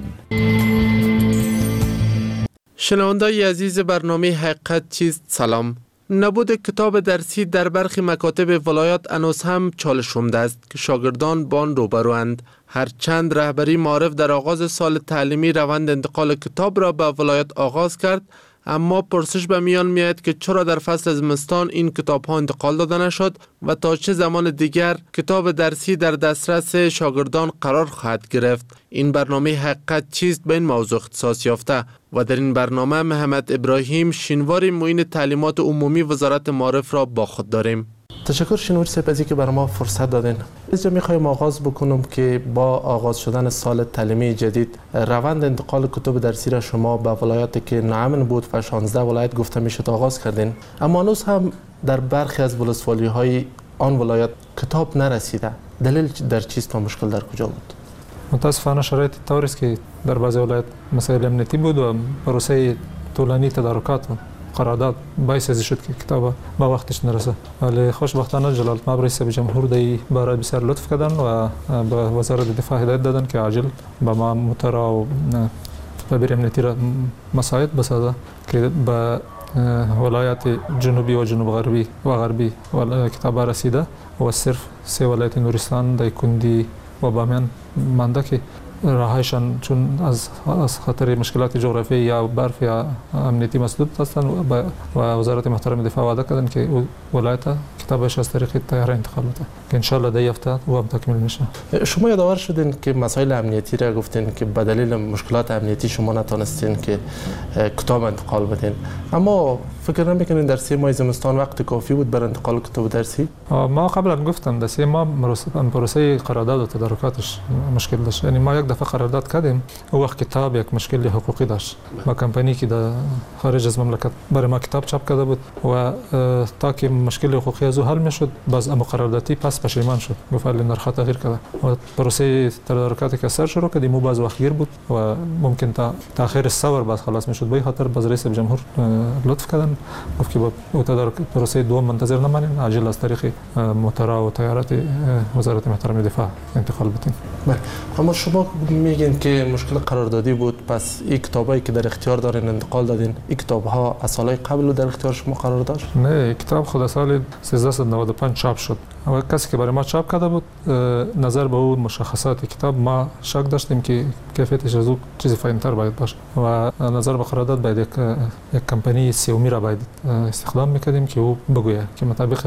شنونده‌های عزیز برنامه حقیقت چیست، سلام. نبود کتاب درسی در برخی مکاتب ولایات هنوز هم چالش رونده است که شاگردان با آن روبروند. هرچند رهبری معارف در آغاز سال تعلیمی روند انتقال کتاب را به ولایت آغاز کرد، اما پرسش به میان میاد که چرا در فصل زمستان این کتاب ها انتقال داده نشد و تا چه زمان دیگر کتاب درسی در دسترس شاگردان قرار خواهد گرفت. این برنامه حقیقت چیست به این موضوع اختصاص یافته و در این برنامه محمد ابراهیم شینواری معین تعلیمات عمومی وزارت معارف را با خود داریم. تشکر شینواری صاحب از اینکه برای ما فرصت دادین. اینجا میخوایم آغاز بکنم که با آغاز شدن سال تعلیمی جدید روند انتقال کتب درسی را شما به ولایاتی که ناامن بود و شانزده ولایت گفته میشد آغاز کردین، اما هنوز هم در برخی از ولسوالی های آن ولایت کتاب نرسیده. دلیل در چیست و مشکل در کجا بود؟
متاسفانه شرایط طوری است که در بعضی ولایت مسائل امنیتی بود و پروسه طولانی تدارکات بود. قرارداد باعث از شد که کتاب با وقتش نرسه، ولی خوشبختانه جلالتمآب رئیس جمهور دی برای بسیار لطف کردن و به وزارت دفاع هدایت دادن که عاجل به ما مترا و تدبیر امنیتی را مساعد بسازه که به ولایت جنوبی و جنوب غربی و غربی کتاب رسیده و صرف سه ولایت نورستان، دایکندی و بامیان مانده که راهایشان چون از از خاطر مشکلات جغرافیایی یا برف یا امنیتی مسدود هستند و وزارت محترم دفاع وعده کردن که ولایت کتابش از طریق طیاره انتقال بده که ان شاء الله در هفته و هم تکمیل میشه.
شما یادآور شدین که مسائل امنیتی را گفتین که به دلیل مشکلات امنیتی شما نتونستین که کتاب انتقال بدین، اما فکر نمیکنین در سه ماه زمستان وقت کافی بود برای انتقال کتاب درسی؟
ما قبلا گفتم در سه ماه پروسه قرارداد و تدارکاتش مشکل داشت. یعنی ما یک دفعه قرارداد کردیم، او وقت کتاب یک مشکل حقوقی داشت با کمپانی که در خارج از مملکت برای ما کتاب چاپ کرده بود و تا که مشکل حقوقی از او حل میشد باز اما قراردادی پس پشیمان شد، گفت علی نرخ تغییر کرده و پروسه تدارکاتی که سر شروع کردیم او باز وقتگیر بود و ممکن تا تاخیر سوار باز خلاص میشد. به خاطر باز رئیس جمهور لطف کردن گفت که با تدارک پروسه دوم منتظر نمانین، عاجل از طریق موتورا و طیارات وزارت محترم دفاع انتقال بدین.
اما شما میگین که مشکل قراردادی بود، پس این کتابایی که در اختیار دارین انتقال دادین، این کتاب ها از سالهای قبل در اختیار شما قرار داشت؟
نه، کتاب خود سال سیزده و نود و پنج چاپ شد. اما کسی که برای ما چاپ کرده بود نظر به اون مشخصات کتاب ما شک داشتیم که کیفیتش از او چیز فاین‌تر باید باشه و نظر به قرارداد باید یک یک کمپانی سیومی را باید استخدام میکردیم که او بگویه که مطابق از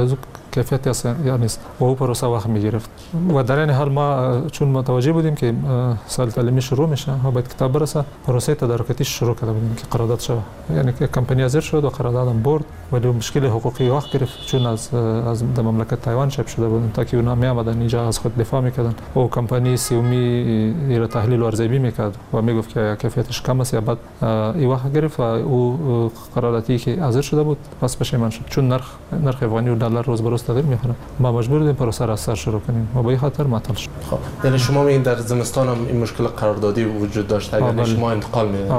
کیفیتی نیست و او پروسه وقت میگرفت و در این حال ما چون متوجه بودیم که سال تعلیمی شروع میشه ها باید کتاب برسه پروسه تدارکاتی شروع کرده بودیم که قرارداد شد یعنی که کمپانی حاضر شد و قراردادم برد ولی مشکل حقوقی وقت گرفت چون از از مملکت تایوان چاپ شده بود تا که اونا می آمدن اینجا از خود دفاع میکردن و کمپانی سیومی را تحلیل و ارزیابی میکرد و میگفت که کیفیتش کم است یا بعد این وقت گرفت و او قراردادی که حاضر شده بود پس پشیمان شد چون نرخ نرخ افغانی و دلار روز به روز تغییر میکنه ما مجبور بودیم پروسه را از سر شروع کنیم و به این خاطر معطل شد.
خب یعنی شما میگین در زمستان هم این مشکل قراردادی وجود داشته یعنی شما انتقال میدید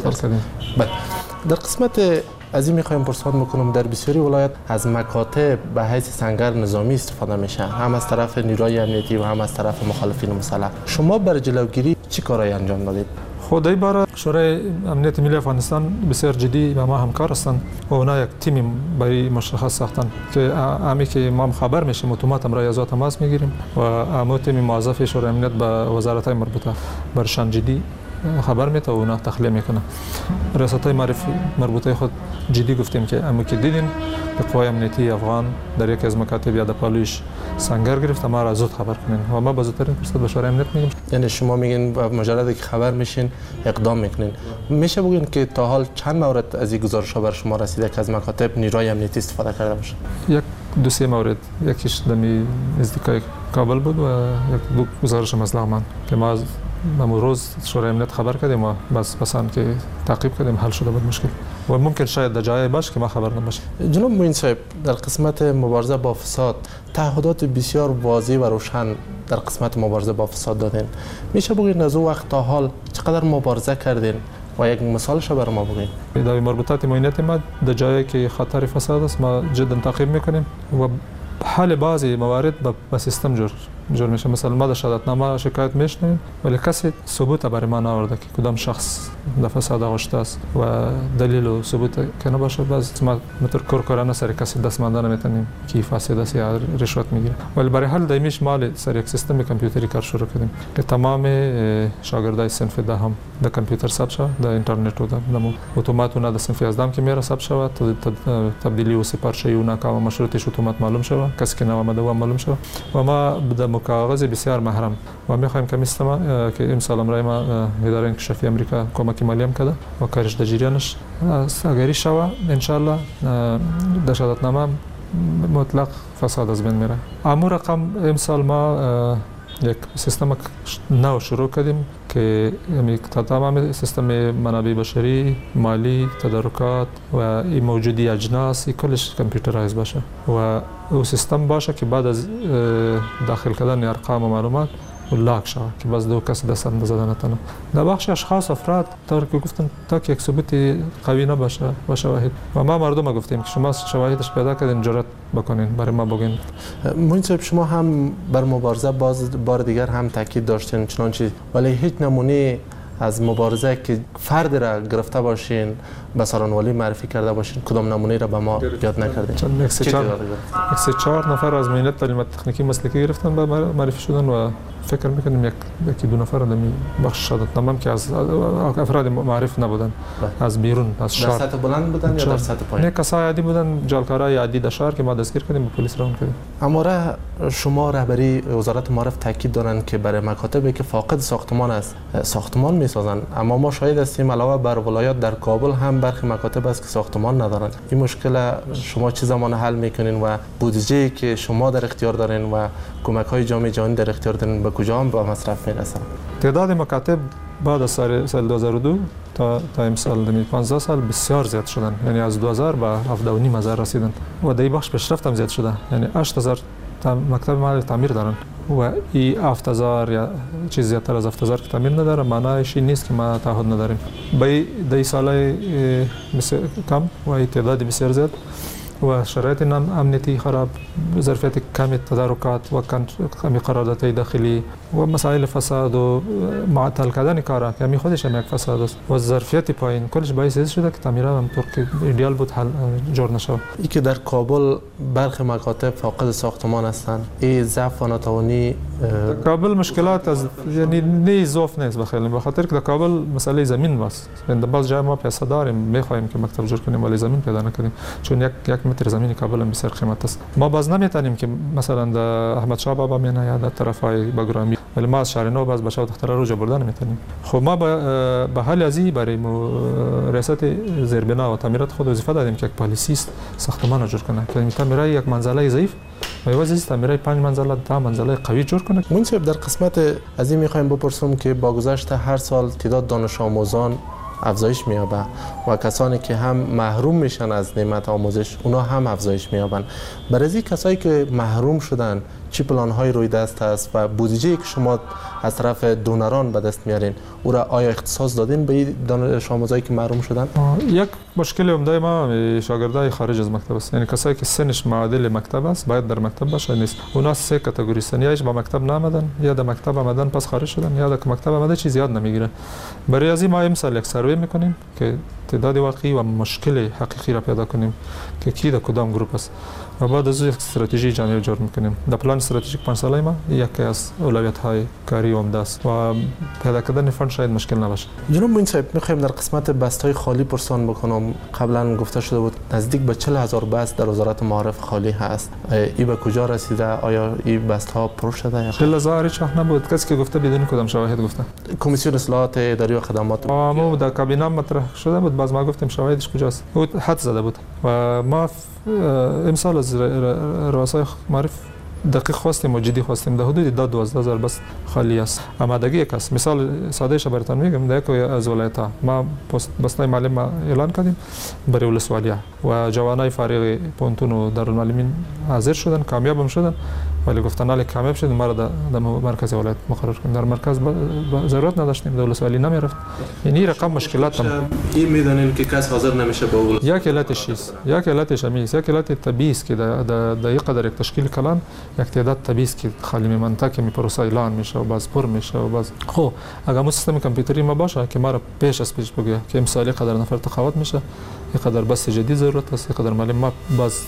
بله در قسمت از این میخوایم پرسان بکنم در بسیاری ولایت از مکاتب به حیث سنگر نظامی استفاده میشه هم از طرف نیروی امنیتی و هم از طرف مخالفین مسلح شما برای جلوگیری چی کارایی انجام دادید؟
خود این بار شورای امنیت ملی افغانستان بسیار جدی و ما همکار هستند و اونا یک تیمی برای مشخص ساختن که امی که ما خبر میشیم اتومات امرای از تماس میگیریم و امو تیم موظف شورای امنیت به وزارت‌های مربوطه برشان جدی خبر میده و اونا تخلیه میکنه. ریاست‌های معرفی مربوطه خود جدی گفتیم که امو که دیدین به قوای امنیتی افغان در یکی از مکاتب یا در پالوش سنگر گرفت ما را زود خبر کنین و ما با زودترین فرصت به شورای امنیت میگیم.
یعنی شما میگین با مجرد که خبر میشین اقدام میکنین. میشه بگین که تا حال چند مورد از این گزارش‌ها بر شما رسیده که از مکاتب نیروی امنیتی استفاده کرده باشه؟
یک دو سه مورد یکیش دمی نزدیکای کابل بود و یک دو گزارش مزلقمان که ما ما روز شورای امنیت خبر کردیم و بس پسند که تعقیب کردیم حل شده بود مشکل و ممکن شاید در جای باشه که ما خبر نباشه.
جناب معین صاحب در قسمت مبارزه با فساد تعهدات بسیار واضح و روشن در قسمت مبارزه با فساد دادین. میشه بگید از اون وقت تا حال چقدر مبارزه کردین و یک مثالش برای ما بگید؟
اداره مربوطات معینات ما در جایی که خطر فساد است ما جدا تعقیب میکنیم و حل بعضی موارد با سیستم جور جور میشه. مثلا ما در شهادتنامه شکایت میشنیم ولی کسی ثبوت برای ما نآورده که کدام شخص در فساد آغشته است و دلیل و ثبوت که نباشه باز ما متر کورکورانه سر کسی دست مانده نمیتونیم که فاسد است یا رشوت میگیره. ولی برای حل دایمیش مال سر یک سیستم کامپیوتری کار شروع کردیم که تمام شاگردای صنف ده هم در کامپیوتر ثبت شود در اینترنت و در اتومات اون در صنف یازده که میره ثبت شود تبدیلی و سپارشی اون کام مشروطش اتومات معلوم شود کسی که نوامده و معلوم شود و ما در کاغذ بسیار محرم و میخوایم که مثل که امسال امرای ما اداره انکشافی امریکا کمک مالی هم کرده و کارش در جریانش اگری شوه انشالله در شهادتنامه مطلق فساد از بین میره. امور رقم امسال ما یک سیستم نو شروع کردیم که تمام سیستم منابع بشری، مالی، تدارکات و این موجودی اجناس کلش کامپیوترایز باشه و او سیستم باشه که بعد از داخل کردن ارقام و معلومات و لاک شود که باز دو کسی دست اندازه نتونه. در بخش اشخاص افراد طور که گفتم تا که یک ثبوت قوی نباشه با شواهد و ما مردم گفتیم که شما شواهدش پیدا کردین جرأت بکنین برای ما بگین.
معین صاحب شما هم بر مبارزه باز بار دیگر هم تاکید داشتین چنانچه ولی هیچ نمونه از مبارزه که فرد را گرفته باشین به سالانوالی معرفی کرده باشین کدام نمونه را به ما یاد نکردین؟
یک سه چهار نفر از معینت تعلیمات تکنیکی مسلکی گرفتن به معرفی شدن و فکر میکنیم یک یکی دو نفر در بخش شهادتنامه که از افراد معرف نبودن از بیرون از شهر.
در سطح بلند بودن یا در سطح پایین؟
نه کسای عادی بودن جالکارای عادی در شهر که ما دستگیر کردیم به پلیس روان کردیم.
اما شما رهبری وزارت معارف تاکید دارند که برای مکاتبی که فاقد ساختمان است ساختمان میسازند اما ما شاهد هستیم علاوه بر ولایات در کابل هم برخی مکاتب است که ساختمان ندارند. این مشکل شما چه زمان حل میکنین و بودجه‌ای که شما در اختیار دارین و کمک‌های جامعه جهانی در اختیار دارین به کجا هم به مصرف میرسن؟
تعداد مکاتب بعد از سال دو هزار و دو تا تا امسال پانزده سال بسیار زیاد شدن، یعنی از دو هزار به هفده و نیم هزار رسیدن و در این بخش پیشرفت هم زیاد شده، یعنی هشت هزار مکتب محل تعمیر دارن و این هفت هزار یا چیز زیادتر از هفت هزار که تعمیر نداره معنایش این نیست که ما تعهد نداریم. به این سالهای کم و این تعداد بسیار زیاد و شرایط امنیتی خراب، ظرفیت کم تدارکات و کمی قراردادات داخلی و مسائل فساد و معطل کردن کارا که می خودش هم یک فساد است و ظرفیت پایین کلش باعث شده که تعمیرات هم طور که ایدئال بود حل جور نشود.
ای که در کابل برخی مکاتب فاقد ساختمان هستند، این ضعف و ناتوانی
کابل مشکلات از یعنی نه ضعف نیست بخیلی، به خاطر که در کابل مسئله زمین است. در بعض جای ما پیسه داریم میخوایم که مکتب جور کنیم ولی زمین پیدا نکنیم، چون یک یک متر زمین کابل هم بسیار قیمت است. ما باز نمیتونیم که مثلا در احمد شاه بابا مینا یا در طرفای بگرامی ولی ما از شهر نو باز به شاه دختر رو جا بردن نمیتونیم. خب ما به حال ازی برای ریاست زیربنا و تعمیرات خود وظیفه دادیم که یک پالیسی است ساختمان رو جور کنه که این تعمیرای یک منزله ضعیف و یوازې تعمیرای پنج منزله تا منزله قوی جور کنه.
منصف در قسمت از این میخوایم بپرسم که با گذشت هر سال تعداد دانش آموزان افزایش می‌یابه و کسانی که هم محروم میشن از نعمت آموزش اونا هم افزایش می‌یابن. برای این کسایی که محروم شدن چه پلان‌های روی دست است و بودجه‌ای که شما از طرف دونران به دست میارین او را آیا اختصاص دادین به دانش آموزایی که محروم شدن؟
یک مشکل عمده ما شاگردای خارج از مکتب است. یعنی کسایی که سنش معادل مکتب است باید در مکتب باشه نیست. اونا سه کاتگوری سنیایش با مکتب نآمدن یا در مکتب آمدن پس خارج شدن یا در مکتب آمده چیز یاد نمیگیره. برای از این ما امسال یک سروی میکنیم که تعداد واقعی و مشکل حقیقی را پیدا کنیم که کی در کدام گروپ است و بعد از یک استراتژی جامع جور میکنیم. در پلان استراتژیک پنج ساله ما یکی از اولویت‌های کاری عمده است و پیدا کردن فند شاید مشکل نباشه.
جناب معین صاحب میخوایم در قسمت بست‌های خالی پرسان بکنم. قبلا گفته شده بود نزدیک به چهل هزار بست در وزارت معارف خالی هست. این به کجا رسیده؟ آیا این بست‌ها پر شده یا
چهل هزار چه نبود؟ کسی که گفته بدون کدام شواهد گفته.
کمیسیون اصلاحات اداری و خدمات
ما در کابینه مطرح شده بود باز ما گفتیم شواهدش کجاست. بود حد زده بود و ما امسال از رؤسای معارف دقیق خواستیم و جدی خواستیم در حدود دوازده هزار بس خالی است. آمادگی یک است. مثال ساده ش براتون میگم در یک از ولایت‌ها ما بستای معلم اعلان کردیم برای ولسوالی‌ها و جوانای فارغ پونتون و دارالمعلمین حاضر شدن کامیاب هم شدن ولی گفتن علی کامیاب شد ما را در مرکز ولایت مقرر کنیم. در مرکز ضرورت نداشتیم در ولسوالی نمیرفت. یعنی رقم مشکلات هم
این میدونیم که کس حاضر نمیشه با اول
یک علتش است یک علتش همیست یک علت طبیعی است که در در یک قدر یک تشکیل کلان یک تعداد طبیعی است که خالی میمانه که می پروسه اعلان میشه و باز پر میشه و باز خب اگر مو سیستم کامپیوتری ما باشه که ما را پیش از پیش بگه که امسال قدر نفر تخاوت میشه یک قدر بس جدید ضرورت است یک قدر معلم ما باز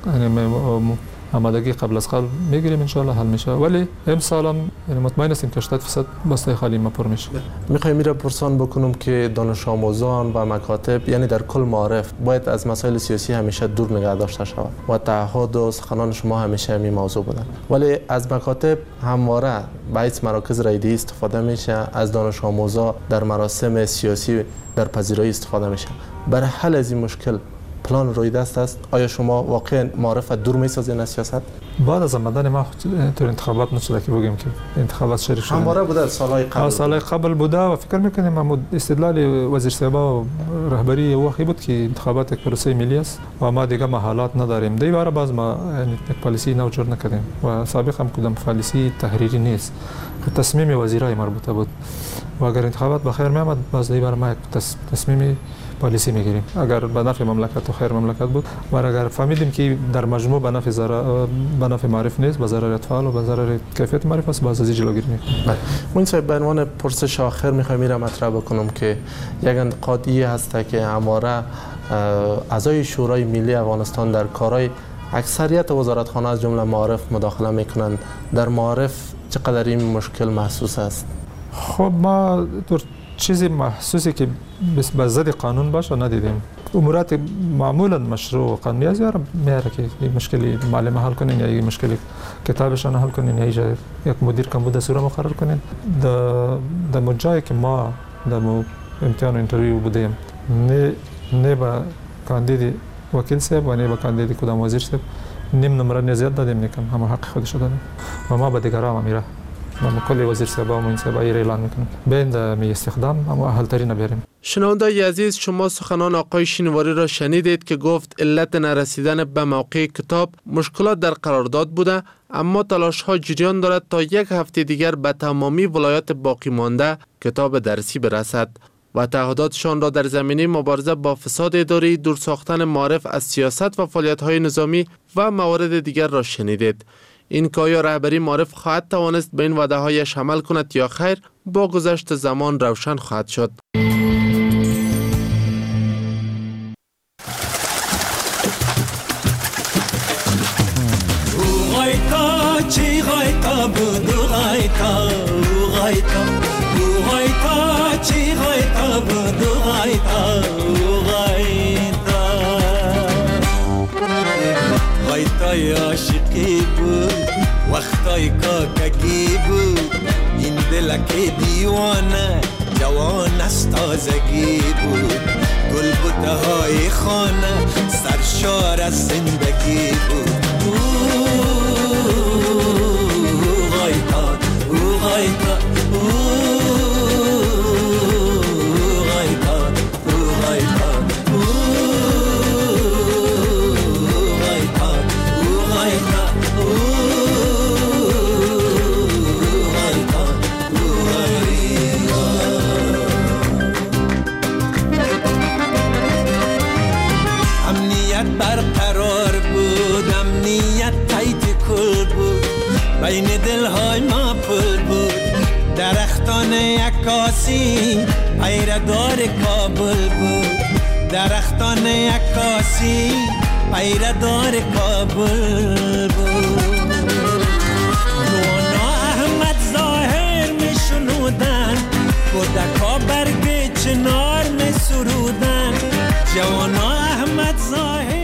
یعنی آمادگی قبل از قبل میگیریم ان شاء الله حل میشه ولی امسال هم یعنی مطمئن هستیم که هشتاد درصد بسته خالی ما پر میشه.
میخوایم میره پرسان بکنم که دانش آموزان و مکاتب یعنی در کل معارف باید از مسائل سیاسی همیشه دور نگه داشته شود و تعهد و سخنان شما همیشه همین موضوع بودن ولی از مکاتب همواره باعث مراکز رایدی استفاده میشه از دانش آموزا در مراسم سیاسی در پذیرایی استفاده میشه. برای حل از این مشکل پلان روی دست است. آیا شما واقعا معرفت دور میسازین از سیاست؟
بعد از آمدن ما تو انتخابات نشده که بگیم که انتخابات شریک شده
همواره بوده سالهای قبل
سالهای قبل بوده و فکر میکنیم ما استدلال وزیر صاحب و رهبری وقتی بود که انتخابات یک پروسه ملی است و ما دیگه محالات نداریم. دی بار باز ما یک پالیسی نو جور نکردیم و سابق هم کدام پالیسی تحریری نیست. تصمیم وزیرای مربوطه بود و اگر انتخابات بخیر میامد باز دی بار ما یک تصمیم پالیسی میگیریم. اگر به نفع مملکت و خیر مملکت بود و اگر فهمیدیم که در مجموع به نفع ضرر به نفع معرف نیست به ضرر اطفال و به ضرر کیفیت معرف است باز از جلوگیری میکنیم.
بله من صاحب به عنوان پرسش آخر میخوام میرم مطرح بکنم که یک انتقادی هست که همواره اعضای شورای ملی افغانستان در کارهای اکثریت وزارتخانه از جمله معارف مداخله میکنند. در معارف چقدر این مشکل محسوس است؟
خب ما چیزی محسوسی که به ضد قانون باشه ندیدیم. امورات معمولا مشروع و قانونی از یار میاره که این مشکلی معلم حل کنین یا این مشکلی کتابشان حل کنین یا یک مدیر کم بوده سوره مقرر کنین. در مجایی که ما در امتحان و انترویو بودیم نه نه با کاندید وکیل صاحب و نه با کاندید کدام وزیر صاحب نیم نمره نزیاد دادیم نیکم همه حق خودش دادیم و ما به دیگران میره ما کل وزیر صاحب و معین صاحب اعلان میکنیم بین می استخدام اما اهل ترین بیاریم.
شنوندای عزیز شما سخنان آقای شینواری را شنیدید که گفت علت نرسیدن به موقع کتاب مشکلات در قرارداد بوده اما تلاش ها جریان دارد تا یک هفته دیگر به تمامی ولایات باقی مانده کتاب درسی برسد و تعهداتشان را در زمینه مبارزه با فساد اداری، دور ساختن معارف از سیاست و فعالیت‌های نظامی و موارد دیگر را شنیدید. این که آیا رهبری معارف خواهد توانست به این وعده هایش عمل کند یا خیر با گذشت زمان روشن خواهد شد.
فایتای عاشقی بود وقتای کاکگی بود این دلک دیوانه جوان از تازگی بود گل بوته های خانه سرشار از زندگی بود او غایتا او غایتا برقرار بود امنیت تایت کل بود بین دلهای ما پل بود درختان عکاسی پیردار کابل بود درختان عکاسی پیردار کابل بود نوانا احمد ظاهر می شنودن کودکا برگ چنار می سرودن جوانا احمد ظاهر